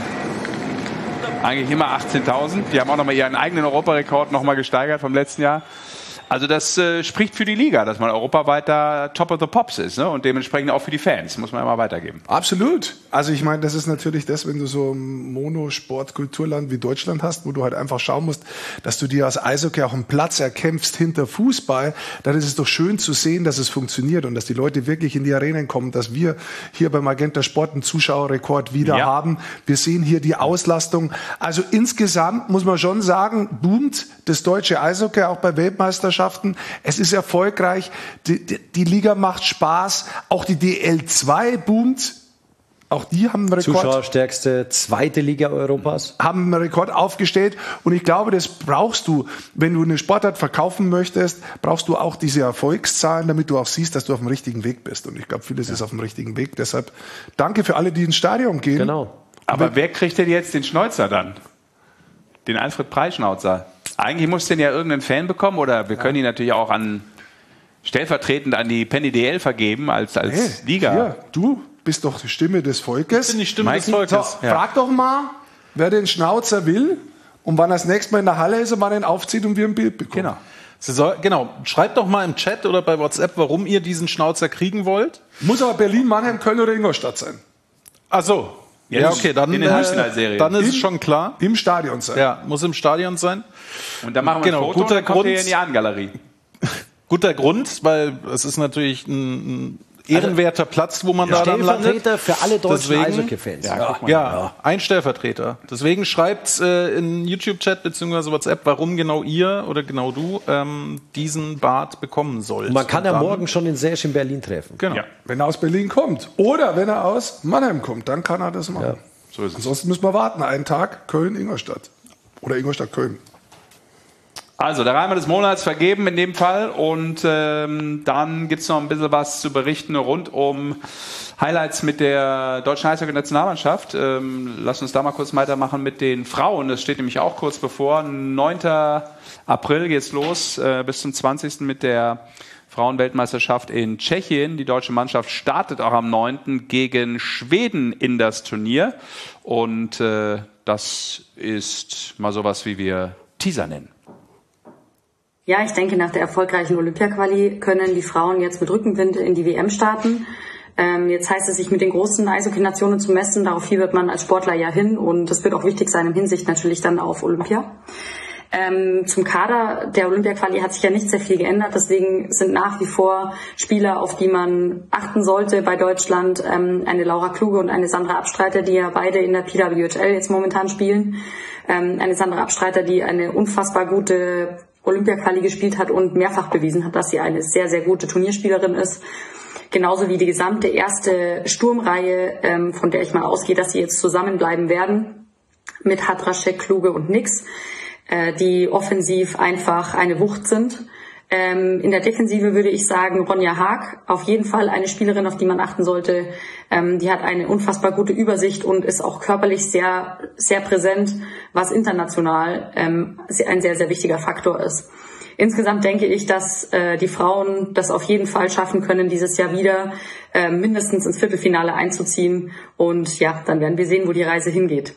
eigentlich immer achtzehntausend. Die haben auch nochmal ihren eigenen Europarekord nochmal gesteigert vom letzten Jahr. Also das äh, spricht für die Liga, dass man europaweit da Top of the Pops ist, ne? Und dementsprechend auch für die Fans, muss man immer weitergeben. Absolut. Also ich meine, das ist natürlich das, wenn du so ein Monosport-Kulturland wie Deutschland hast, wo du halt einfach schauen musst, dass du dir als Eishockey auch einen Platz erkämpfst hinter Fußball, dann ist es doch schön zu sehen, dass es funktioniert und dass die Leute wirklich in die Arenen kommen, dass wir hier beim Magenta Sport einen Zuschauerrekord wieder ja. haben. Wir sehen hier die Auslastung. Also insgesamt muss man schon sagen, boomt das deutsche Eishockey auch bei Weltmeisterschaften. Es ist erfolgreich, die, die, die Liga macht Spaß, auch die D L zwei boomt, auch die haben einen Rekord. Zuschauerstärkste zweite Liga Europas. Haben einen Rekord aufgestellt und ich glaube, das brauchst du, wenn du eine Sportart verkaufen möchtest, brauchst du auch diese Erfolgszahlen, damit du auch siehst, dass du auf dem richtigen Weg bist und ich glaube, vieles ja. ist auf dem richtigen Weg, deshalb danke für alle, die ins Stadion gehen. Genau. Aber Aber wer kriegt denn jetzt den Schnäuzer dann? Den Alfred Preischnauzer? Eigentlich muss den ja irgendein Fan bekommen oder wir können ihn natürlich auch an stellvertretend an die Penny D L vergeben als, als hey, Liga. Hier, du bist doch die Stimme des Volkes. Ich bin die Stimme Mike, des Volkes. So, ja. Frag doch mal, wer den Schnauzer will und wann er das nächste Mal in der Halle ist und wann er ihn aufzieht und wir ein Bild bekommen. Genau. Soll, genau. Schreibt doch mal im Chat oder bei WhatsApp, warum ihr diesen Schnauzer kriegen wollt. Muss aber Berlin, Mannheim, Köln oder Ingolstadt sein. Ach so. Ja, ja, okay, dann, in den Halbfinalserien. äh, dann ist Im, es schon klar. Im Stadion sein. Ja, muss im Stadion sein. Und dann machen wir genau, ein Foto guter und dann kommt Grund, ihr in die Ahnengalerie. Guter Grund, weil es ist natürlich ein, ein ehrenwerter also, Platz, wo man ja, da dann landet. Stellvertreter für alle deutschen Deswegen, Eishockey-Fans. Ja, ja, ja, ein Stellvertreter. Deswegen schreibt äh, in YouTube-Chat bzw. WhatsApp, warum genau ihr oder genau du ähm, diesen Bart bekommen sollt. Man kann Und ja dann, morgen schon in Serge in Berlin treffen. Genau. Ja. Wenn er aus Berlin kommt oder wenn er aus Mannheim kommt, dann kann er das machen. Ja. So ist es. Ansonsten müssen wir warten, einen Tag Köln, Ingolstadt oder Ingolstadt, Köln. Also, der Reimer des Monats vergeben in dem Fall und ähm, dann gibt's noch ein bisschen was zu berichten rund um Highlights mit der deutschen Eishockey-Nationalmannschaft. Ähm, lass uns da mal kurz weitermachen mit den Frauen. Das steht nämlich auch kurz bevor. neunter April geht's los, äh, bis zum zwanzigsten mit der Frauenweltmeisterschaft in Tschechien. Die deutsche Mannschaft startet auch am neunten gegen Schweden in das Turnier. Und äh, das ist mal sowas, wie wir Teaser nennen. Ja, ich denke, nach der erfolgreichen Olympia-Quali können die Frauen jetzt mit Rückenwind in die W M starten. Ähm, jetzt heißt es, sich mit den großen Eishockey-Nationen zu messen. Darauf fiebert man als Sportler ja hin. Und das wird auch wichtig sein in Hinsicht natürlich dann auf Olympia. Ähm, zum Kader der Olympia-Quali hat sich ja nicht sehr viel geändert. Deswegen sind nach wie vor Spieler, auf die man achten sollte bei Deutschland. Ähm, eine Laura Kluge und eine Sandra Abstreiter, die ja beide in der P W H L jetzt momentan spielen. Ähm, eine Sandra Abstreiter, die eine unfassbar gute Olympia-Quali gespielt hat und mehrfach bewiesen hat, dass sie eine sehr, sehr gute Turnierspielerin ist. Genauso wie die gesamte erste Sturmreihe, ähm, von der ich mal ausgehe, dass sie jetzt zusammenbleiben werden mit Hadraschek, Kluge und Nix, äh, die offensiv einfach eine Wucht sind. Ähm, in der Defensive würde ich sagen, Ronja Haag, auf jeden Fall eine Spielerin, auf die man achten sollte. Ähm, die hat eine unfassbar gute Übersicht und ist auch körperlich sehr, sehr präsent, was international ähm, ein sehr, sehr wichtiger Faktor ist. Insgesamt denke ich, dass äh, die Frauen das auf jeden Fall schaffen können, dieses Jahr wieder äh, mindestens ins Viertelfinale einzuziehen. Und ja, dann werden wir sehen, wo die Reise hingeht.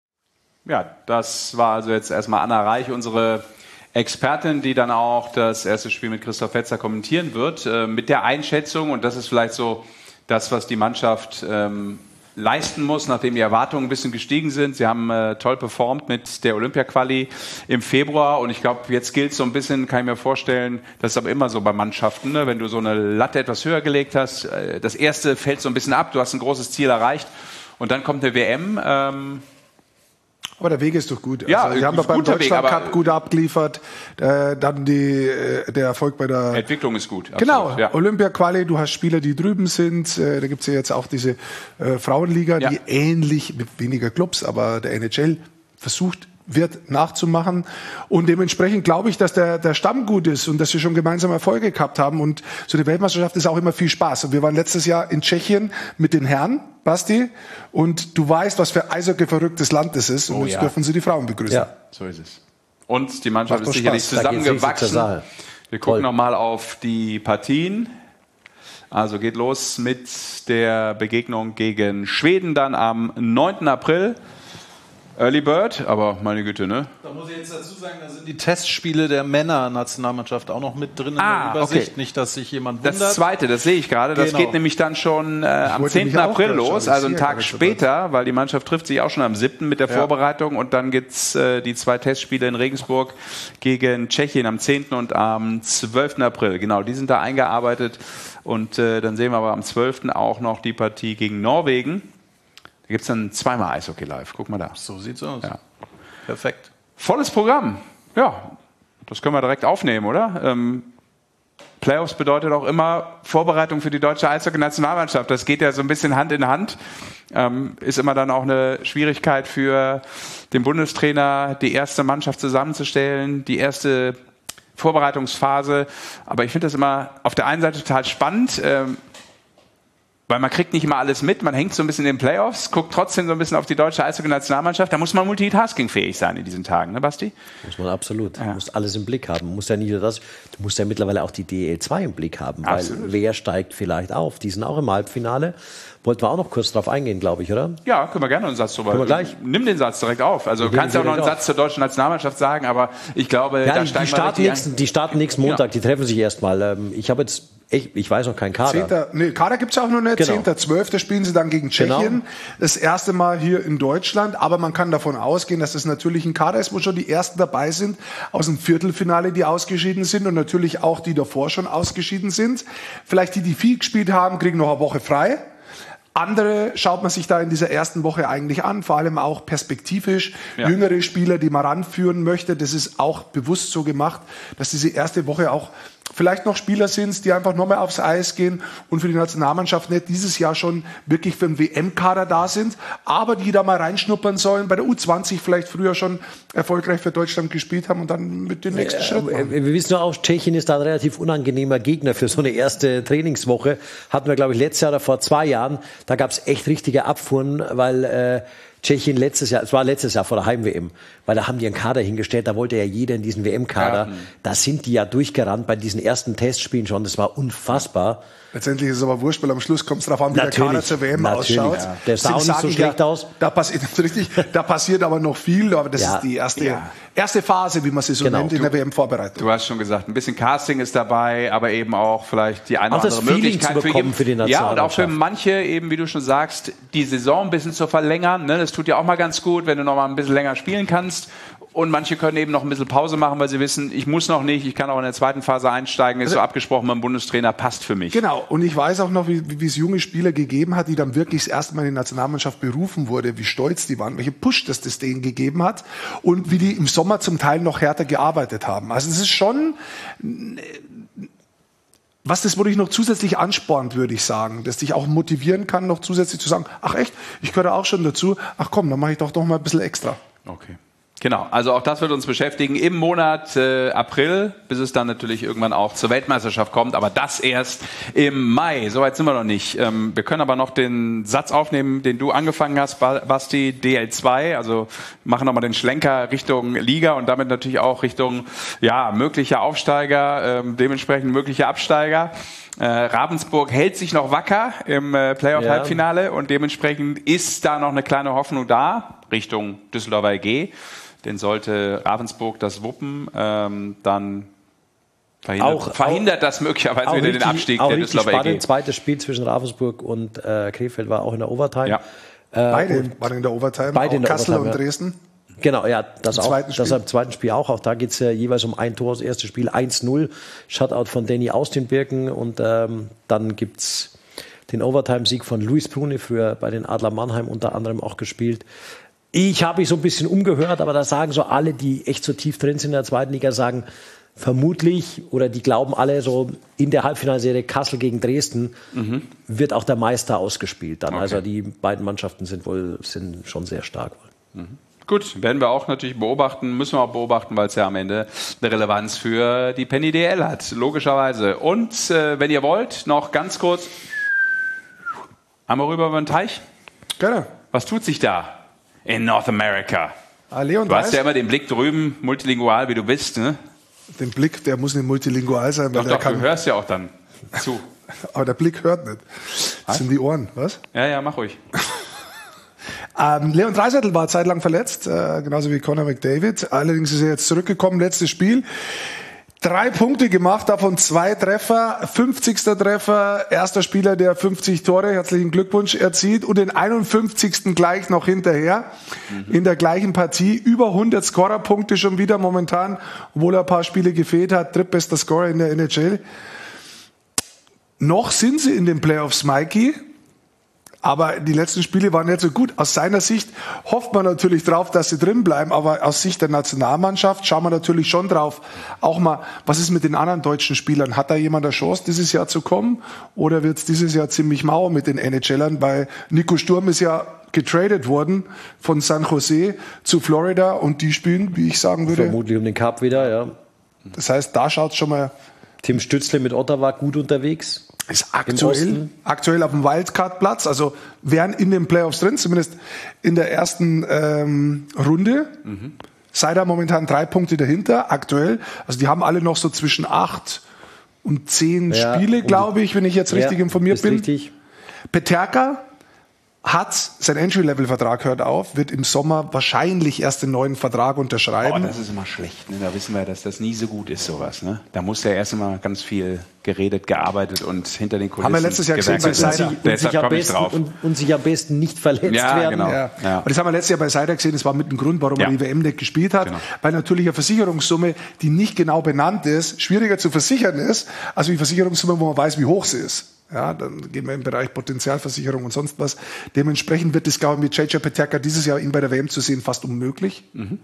Ja, das war also jetzt erstmal Anna Reich, unsere Expertin, die dann auch das erste Spiel mit Christoph Fetzer kommentieren wird, äh, mit der Einschätzung, und das ist vielleicht so das, was die Mannschaft ähm, leisten muss, nachdem die Erwartungen ein bisschen gestiegen sind. Sie haben äh, toll performt mit der Olympia-Quali im Februar, und ich glaube, jetzt gilt so ein bisschen, kann ich mir vorstellen, das ist aber immer so bei Mannschaften, ne? Wenn du so eine Latte etwas höher gelegt hast, äh, das erste fällt so ein bisschen ab, du hast ein großes Ziel erreicht, und dann kommt eine W M, ähm, aber der Weg ist doch gut. Ja, also, wir haben doch beim Deutschland Weg, Cup gut abgeliefert. Äh, dann die, äh, der Erfolg bei der Entwicklung ist gut. Genau, absolut, ja. Olympia-Quali, du hast Spieler, die drüben sind. Äh, da gibt's ja jetzt auch diese äh, Frauenliga, Ja. die ähnlich, mit weniger Clubs, aber der N H L versucht wird nachzumachen. Und dementsprechend glaube ich, dass der, der Stamm gut ist und dass wir schon gemeinsam Erfolge gehabt haben. Und so eine Weltmeisterschaft ist auch immer viel Spaß. Und wir waren letztes Jahr in Tschechien mit den Herren, Basti. Und du weißt, was für Eishockey verrücktes Land das ist. Und Oh, jetzt ja. dürfen sie die Frauen begrüßen. Ja. So ist es. Und die Mannschaft Macht ist doch sicherlich Spaß. Da geht's richtig zur zusammengewachsen. Sache. Wir gucken Toll. nochmal auf die Partien. Also geht los mit der Begegnung gegen Schweden dann am neunten April. Early Bird, aber meine Güte, ne? Da muss ich jetzt dazu sagen, da sind die Testspiele der Männer-Nationalmannschaft auch noch mit drin in Ah, der Übersicht. okay. Nicht, dass sich jemand Das wundert. zweite, das sehe ich gerade, das Genau. geht nämlich dann schon äh, am wollte zehnten mich auch April gerade los, schauen. also einen Ich sehe Tag gerade so später, weil die Mannschaft trifft sich auch schon am siebten mit der Ja. Vorbereitung, und dann gibt's äh, die zwei Testspiele in Regensburg gegen Tschechien am zehnten und am zwölften April. Genau, die sind da eingearbeitet, und äh, dann sehen wir aber am zwölften auch noch die Partie gegen Norwegen. Da gibt's dann zweimal Eishockey live, guck mal da. So sieht's aus. Ja. Perfekt. Volles Programm. Ja, das können wir direkt aufnehmen, oder? Ähm, Playoffs bedeutet auch immer Vorbereitung für die deutsche Eishockey-Nationalmannschaft. Das geht ja so ein bisschen Hand in Hand. Ähm, ist immer dann auch eine Schwierigkeit für den Bundestrainer, die erste Mannschaft zusammenzustellen, die erste Vorbereitungsphase. Aber ich finde das immer auf der einen Seite total spannend, ähm, weil man kriegt nicht immer alles mit, man hängt so ein bisschen in den Playoffs, guckt trotzdem so ein bisschen auf die deutsche Eishockey-Nationalmannschaft. Da muss man multitaskingfähig sein in diesen Tagen, ne Basti? Muss man absolut. Ja. Du musst alles im Blick haben. Du musst ja nicht nur das, du musst ja mittlerweile auch die D L zwei im Blick haben, Absolut. weil wer steigt vielleicht auf? Die sind auch im Halbfinale. Wollten wir auch noch kurz drauf eingehen, glaube ich, oder? Ja, können wir gerne einen Satz drüber. Können wir gleich. Nimm den Satz direkt auf. Also du nehmen kannst ja auch noch einen direkt Satz zur deutschen Nationalmannschaft sagen, aber ich glaube, Ja, da die, steigen die, wir starten richtig nächsten, ein. die starten nächsten Montag, die treffen sich erstmal. Ähm, Ich habe jetzt, ich, ich weiß noch keinen Kader. Zehnter, nee, Kader gibt's auch noch nicht. Genau. zehnter zwölfter spielen sie dann gegen Tschechien. Genau. Das erste Mal hier in Deutschland. Aber man kann davon ausgehen, dass es natürlich ein Kader ist, wo schon die Ersten dabei sind aus dem Viertelfinale, die ausgeschieden sind. Und natürlich auch die davor schon ausgeschieden sind. Vielleicht die, die viel gespielt haben, kriegen noch eine Woche frei. Andere schaut man sich da in dieser ersten Woche eigentlich an, vor allem auch perspektivisch. Ja. Jüngere Spieler, die man ranführen möchte, das ist auch bewusst so gemacht, dass diese erste Woche auch vielleicht noch Spieler sind, die einfach nochmal aufs Eis gehen und für die Nationalmannschaft nicht dieses Jahr schon wirklich für den W M-Kader da sind, aber die da mal reinschnuppern sollen, bei der U zwanzig vielleicht früher schon erfolgreich für Deutschland gespielt haben und dann mit dem nächsten Schritt machen. Wir wissen ja auch, Tschechien ist da ein relativ unangenehmer Gegner für so eine erste Trainingswoche. Hatten wir, glaube ich, letztes Jahr oder vor zwei Jahren. Da gab es echt richtige Abfuhren, weil äh, Tschechien letztes Jahr, es war letztes Jahr vor der Heim-W M, weil da haben die einen Kader hingestellt, da wollte ja jeder in diesen W M-Kader. Ja. Da sind die ja durchgerannt bei diesen ersten Testspielen schon, das war unfassbar. Letztendlich ist es aber wurscht, weil am Schluss kommt es darauf an, wie Natürlich, der Kader zur W M natürlich, ausschaut. ja. Der sah auch Deswegen nicht so sage ich schlecht ja, aus. Da passiert, richtig, da passiert aber noch viel, aber das Ja, ist die erste, ja. erste Phase, wie man sie so Genau. nennt, in der W M-Vorbereitung. Du hast schon gesagt, ein bisschen Casting ist dabei, aber eben auch vielleicht die eine Auch oder das andere Feeling Möglichkeit zu bekommen jeden. für die Ja, und auch für Nationalmannschaft. manche eben, wie du schon sagst, die Saison ein bisschen zu verlängern. Ne? Das tut ja auch mal ganz gut, wenn du noch mal ein bisschen länger spielen kannst. Und manche können eben noch ein bisschen Pause machen, weil sie wissen, ich muss noch nicht, ich kann auch in der zweiten Phase einsteigen, ist so abgesprochen beim Bundestrainer, passt für mich. Genau, und ich weiß auch noch, wie, wie es junge Spieler gegeben hat, die dann wirklich das erste Mal in die Nationalmannschaft berufen wurde, wie stolz die waren, welche Push das das denen gegeben hat und wie die im Sommer zum Teil noch härter gearbeitet haben. Also es ist schon was das, wo dich noch zusätzlich anspornt, würde ich sagen, das dich auch motivieren kann, noch zusätzlich zu sagen, ach echt, ich gehöre auch schon dazu, ach komm, dann mache ich doch noch mal ein bisschen extra. Okay. Genau, also auch das wird uns beschäftigen im Monat äh, April, bis es dann natürlich irgendwann auch zur Weltmeisterschaft kommt, aber das erst im Mai. Soweit sind wir noch nicht. Ähm, wir können aber noch den Satz aufnehmen, den du angefangen hast, Basti, D L zwei, also machen nochmal den Schlenker Richtung Liga und damit natürlich auch Richtung ja möglicher Aufsteiger, ähm, dementsprechend möglicher Absteiger. Äh, Ravensburg hält sich noch wacker im äh, Playoff-Halbfinale ja. und dementsprechend ist da noch eine kleine Hoffnung da Richtung Düsseldorfer E G. Denn sollte Ravensburg das wuppen, ähm, dann verhindert, auch, verhindert das möglicherweise wieder richtig, den Abstieg der Düsseldorfer E G. Spannend. Zweites Spiel zwischen Ravensburg und äh, Krefeld war auch in der Overtime. Ja. Äh, beide waren in der Overtime, beide auch in der Kassel Overtime, und ja. Dresden. Genau, ja, das Im auch. zweiten Das im zweiten Spiel auch. Auch da geht es ja jeweils um ein Tor. Das erste Spiel eins null. Shutout von Danny aus den Birken. Und ähm, dann gibt es den Overtime-Sieg von Luis Brune für bei den Adler Mannheim unter anderem auch gespielt. Ich habe mich so ein bisschen umgehört, aber da sagen so alle, die echt so tief drin sind in der zweiten Liga, sagen vermutlich, oder die glauben alle so, in der Halbfinalserie Kassel gegen Dresden mhm. wird auch der Meister ausgespielt dann. Okay. Also die beiden Mannschaften sind wohl sind schon sehr stark. Mhm. Gut, werden wir auch natürlich beobachten, müssen wir auch beobachten, weil es ja am Ende eine Relevanz für die Penny D L hat, logischerweise. Und äh, wenn ihr wollt, noch ganz kurz einmal rüber über den Teich. Gerne. Was tut sich da in North America? Ah, Leon du hast ja immer den Blick drüben, multilingual wie du bist, ne? Den Blick, der muss nicht multilingual sein. Weil doch, der doch, kann du hörst ja auch dann zu. Aber der Blick hört nicht. Das was? Sind die Ohren, was? Ja, ja, mach ruhig. ähm, Leon Draisaitl war zeitlang verletzt, äh, genauso wie Connor McDavid. Allerdings ist er jetzt zurückgekommen, letztes Spiel. Drei Punkte gemacht, davon zwei Treffer, fünfzigster Treffer, erster Spieler, der fünfzig Tore, herzlichen Glückwunsch, erzielt und den einundfünfzigsten gleich noch hinterher, mhm. in der gleichen Partie, über hundert Scorerpunkte schon wieder momentan, obwohl er ein paar Spiele gefehlt hat, drittbester Scorer in der N H L. Noch sind sie in den Playoffs, Mikey. Aber die letzten Spiele waren nicht so gut. Aus seiner Sicht hofft man natürlich drauf, dass sie drin bleiben. Aber aus Sicht der Nationalmannschaft schauen wir natürlich schon drauf. Auch mal, was ist mit den anderen deutschen Spielern? Hat da jemand eine Chance, dieses Jahr zu kommen? Oder wird es dieses Jahr ziemlich mau mit den N H Lern? Weil Nico Sturm ist ja getradet worden von San Jose zu Florida. Und die spielen, wie ich sagen würde. Vermutlich um den Cup wieder, ja. Das heißt, da schaut es schon mal. Tim Stützle mit Ottawa gut unterwegs. Ist aktuell, aktuell auf dem Wildcard-Platz, also wären in den Playoffs drin, zumindest in der ersten ähm, Runde. Mhm. Seider momentan drei Punkte dahinter, aktuell. Also die haben alle noch so zwischen acht und zehn ja, Spiele, glaube ich, wenn ich jetzt richtig ja, informiert bin. Richtig. Peterka hat sein Entry-Level-Vertrag hört auf, wird im Sommer wahrscheinlich erst den neuen Vertrag unterschreiben. Oh, das ist immer schlecht. Ne? Da wissen wir, dass das nie so gut ist, sowas. Ne? Da muss ja erst immer ganz viel geredet, gearbeitet und hinter den Kulissen. Haben wir letztes Jahr gesehen bei Seider. Und, und, sich am besten, und, und sich am besten nicht verletzt ja, werden. Genau. Ja. Ja. Und das haben wir letztes Jahr bei Seider gesehen, das war mit dem Grund, warum ja. er die W M nicht gespielt hat. Genau. Weil natürlich eine Versicherungssumme, die nicht genau benannt ist, schwieriger zu versichern ist, als die Versicherungssumme, wo man weiß, wie hoch sie ist. Ja, dann gehen wir im Bereich Potenzialversicherung und sonst was. Dementsprechend wird es, glaube ich, mit J J Peterka dieses Jahr ihn bei der W M zu sehen fast unmöglich. Mhm.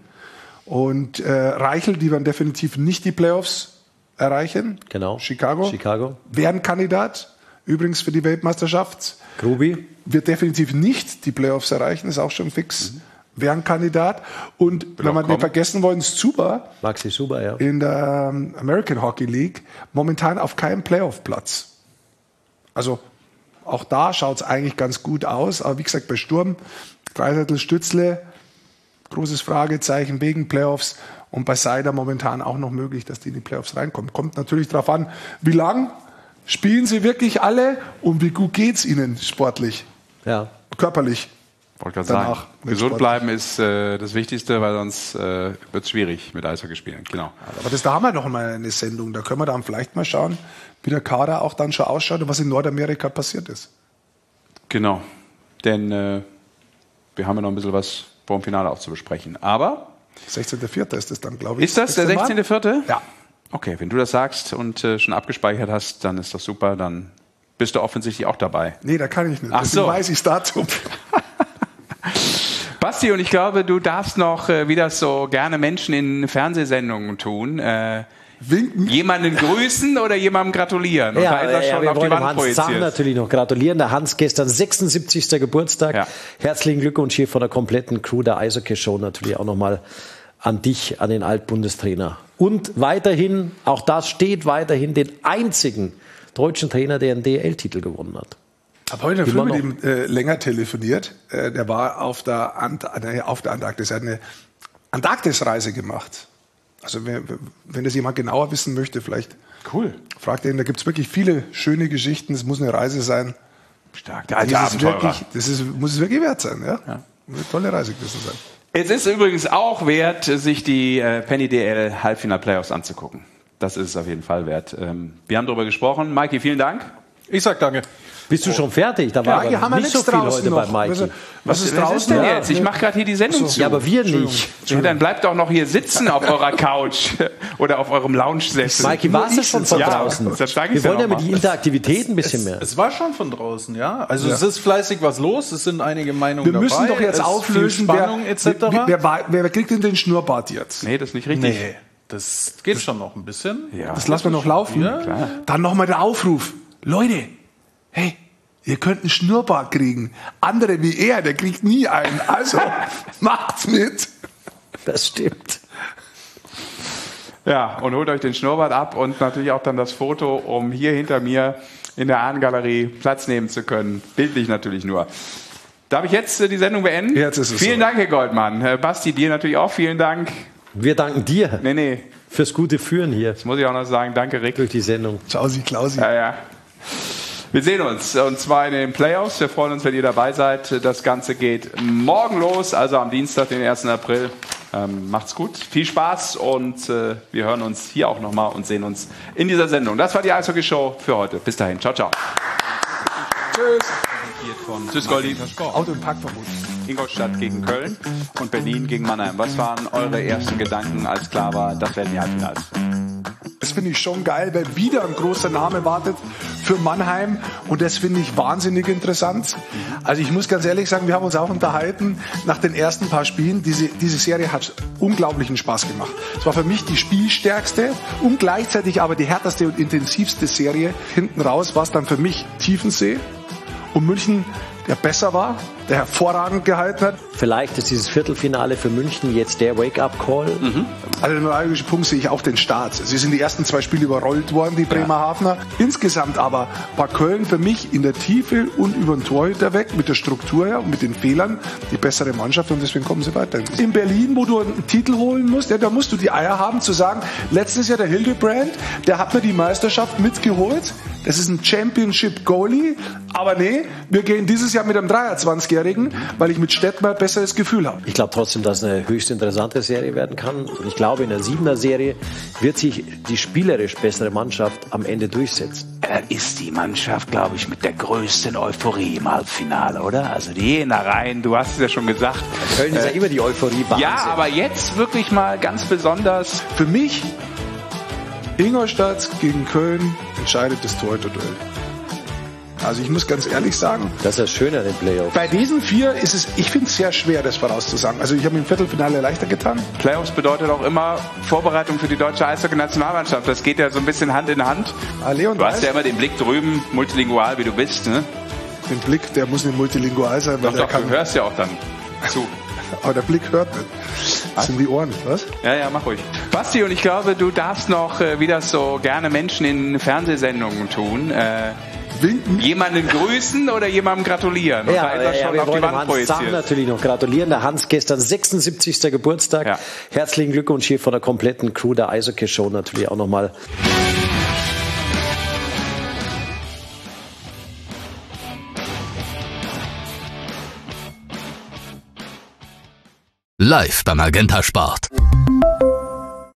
Und äh, Reichel, die werden definitiv nicht die Playoffs erreichen. Genau. Chicago. Chicago. Wären Kandidat, übrigens für die Weltmeisterschaft. Grubi. Wird definitiv nicht die Playoffs erreichen, ist auch schon fix. Mhm. Wären Kandidat. Und Will wenn wir nicht vergessen wollen, Zuba. Maxi Zuba, ja. In der um, American Hockey League momentan auf keinem Playoff-Platz. Also auch da schaut es eigentlich ganz gut aus. Aber wie gesagt, bei Sturm, Draisaitl, Stützle, großes Fragezeichen wegen Playoffs. Und bei Seider momentan auch noch möglich, dass die in die Playoffs reinkommen. Kommt natürlich darauf an, wie lang spielen sie wirklich alle und wie gut geht es ihnen sportlich, ja. körperlich. Wollte gerade sagen, gesund bleiben ist äh, das Wichtigste, weil sonst äh, wird es schwierig mit Eishockey spielen. Genau. Aber das, da haben wir noch mal eine Sendung. Da können wir dann vielleicht mal schauen, wie der Kader auch dann schon ausschaut und was in Nordamerika passiert ist. Genau. Denn äh, wir haben ja noch ein bisschen was vor dem Finale auch zu besprechen. Aber sechzehnter vierter ist das dann, glaube ich. Ist das der sechzehnter vierte? Ja. Okay, wenn du das sagst und äh, schon abgespeichert hast, dann ist das super. Dann bist du offensichtlich auch dabei. Nee, da kann ich nicht. Ach so. Weiß ich das Datum. Basti, und ich glaube, du darfst noch, äh, wie das so gerne Menschen in Fernsehsendungen tun, äh, winken, jemanden grüßen oder jemandem gratulieren. Und ja, da ist er ja, schon wir auf wollen die Wand Hans projiziert. Zahn natürlich noch gratulieren. Der Hans gestern sechsundsiebzigster Geburtstag. Ja. Herzlichen Glückwunsch hier von der kompletten Crew der Eishockey-Show natürlich auch nochmal an dich, an den Altbundestrainer. Und weiterhin, auch das steht weiterhin, den einzigen deutschen Trainer, der einen D L Titel gewonnen hat. Ich habe heute früh mit ihm äh, länger telefoniert. Äh, der war auf der, Ant äh, auf der Antarktis. Er hat eine Antarktis-Reise gemacht. Also wenn, wenn das jemand genauer wissen möchte, vielleicht cool. fragt er ihn. Da gibt es wirklich viele schöne Geschichten. Es muss eine Reise sein. Stark, der alte Abenteurer. Wirklich, das ist, muss es wirklich wert sein. Ja? Ja. Eine tolle Reise gewesen sein. Es ist übrigens auch wert, sich die äh, Penny D L Halbfinal-Playoffs anzugucken. Das ist es auf jeden Fall wert. Ähm, wir haben darüber gesprochen. Mikey, vielen Dank. Ich sag danke. Bist du schon fertig? Da war ja, aber nicht so viel heute noch. bei Mikey. Was, was ist draußen was ist denn ja. jetzt? Ich mache gerade hier die Sendung so. zu. Ja, aber wir nicht. Ja, dann bleibt doch noch hier sitzen auf eurer Couch oder auf eurem Lounge-Sessel. Mikey, warst du schon von ja, draußen? Das sag ich wir wollen ja mit mit die Interaktivität ein bisschen mehr. Es war schon von draußen, ja. Also ja. es ist fleißig was los, es sind einige Meinungen Wir müssen dabei. doch jetzt es auflösen, Spannung wer, et cetera. wer, wer, wer kriegt denn den Schnurrbart jetzt? Nee, das ist nicht richtig. Nee, das geht schon noch ein bisschen. Ja. Das lassen wir noch laufen. Ja. Klar. Dann nochmal der Aufruf. Leute, hey, ihr könnt einen Schnurrbart kriegen. Andere wie er, der kriegt nie einen. Also, macht's mit. Das stimmt. Ja, und holt euch den Schnurrbart ab und natürlich auch dann das Foto, um hier hinter mir in der Ahnengalerie Platz nehmen zu können. Bildlich natürlich nur. Darf ich jetzt die Sendung beenden? Jetzt ist es Vielen so. Dank, Herr Goldmann. Herr Basti, dir natürlich auch vielen Dank. Wir danken dir Nee, nee, fürs gute Führen hier das muss ich auch noch sagen. Danke, Rick. durch die Sendung. Ciao, Sie, Klausi. Ja, ja. Wir sehen uns, und zwar in den Playoffs. Wir freuen uns, wenn ihr dabei seid. Das Ganze geht morgen los, also am Dienstag, den ersten April. Ähm, macht's gut, viel Spaß, und äh, wir hören uns hier auch nochmal und sehen uns in dieser Sendung. Das war die Eishockey-Show für heute. Bis dahin, ciao, ciao. Tschüss. Von Tschüss, Goldi. Auto- und Parkverbot. Ingolstadt gegen Köln und Berlin gegen Mannheim. Was waren eure ersten Gedanken, als klar war, das werden die Halbfinals? Das finde ich schon geil, weil wieder ein großer Name wartet für Mannheim, und das finde ich wahnsinnig interessant. Also ich muss ganz ehrlich sagen, wir haben uns auch unterhalten nach den ersten paar Spielen. Diese, diese Serie hat unglaublichen Spaß gemacht. Es war für mich die spielstärkste und gleichzeitig aber die härteste und intensivste Serie. Hinten raus war es dann für mich Tiefensee und München, der besser war, der hervorragend gehalten hat. Vielleicht ist dieses Viertelfinale für München jetzt der Wake-up-Call. Mhm. Also den neuralgischen Punkt sehe ich auch den Start. Sie sind die ersten zwei Spiele überrollt worden, die Bremerhavener. Ja. Insgesamt aber war Köln für mich in der Tiefe und über den Torhüter weg, mit der Struktur her und mit den Fehlern, die bessere Mannschaft, und deswegen kommen sie weiter. In Berlin, wo du einen Titel holen musst, ja, da musst du die Eier haben zu sagen, letztes Jahr der Hildebrand, der hat mir die Meisterschaft mitgeholt. Das ist ein Championship-Goalie, aber nee, wir gehen dieses Jahr mit einem dreiundzwanzigjährigen, weil ich mit Stettmer ein besseres Gefühl habe. Ich glaube trotzdem, dass es eine höchst interessante Serie werden kann. Und ich glaube, in der Siebener-Serie wird sich die spielerisch bessere Mannschaft am Ende durchsetzen. Das ist die Mannschaft, glaube ich, mit der größten Euphorie im Halbfinale, oder? Also die gehen da rein, du hast es ja schon gesagt. Köln ist ja immer die Euphorie. Wahnsinn. Ja, aber jetzt wirklich mal ganz besonders. Für mich, Ingolstadt gegen Köln entscheidet das Torhüter-Duell. Also ich muss ganz ehrlich sagen, das ist das Schöne an den Playoffs. Bei diesen vier ist es, ich finde es sehr schwer, das vorauszusagen. Also ich habe mir im Viertelfinale leichter getan. Playoffs bedeutet auch immer Vorbereitung für die deutsche Eishockey-Nationalmannschaft. Das geht ja so ein bisschen Hand in Hand. Ah, Leon du hast weiß, ja immer den Blick drüben, multilingual wie du bist. Ne? Den Blick, der muss nicht multilingual sein. Weil Doch, der doch, kann, du hörst ja auch dann zu. Aber der Blick hört nicht. Das sind die Ohren, was? Ja, ja, mach ruhig. Basti, und ich glaube, du darfst noch, äh, wie das so gerne Menschen in Fernsehsendungen tun, äh, winken. Jemanden grüßen oder jemandem gratulieren. Ja, und da ja, schon wir auf wollen die Wand Hans projiziert. Zahn natürlich noch gratulieren. Der Hans gestern sechsundsiebzigsten Geburtstag. Ja. Herzlichen Glückwunsch hier von der kompletten Crew der Eishockey-Show natürlich auch nochmal. Live beim Magenta Sport.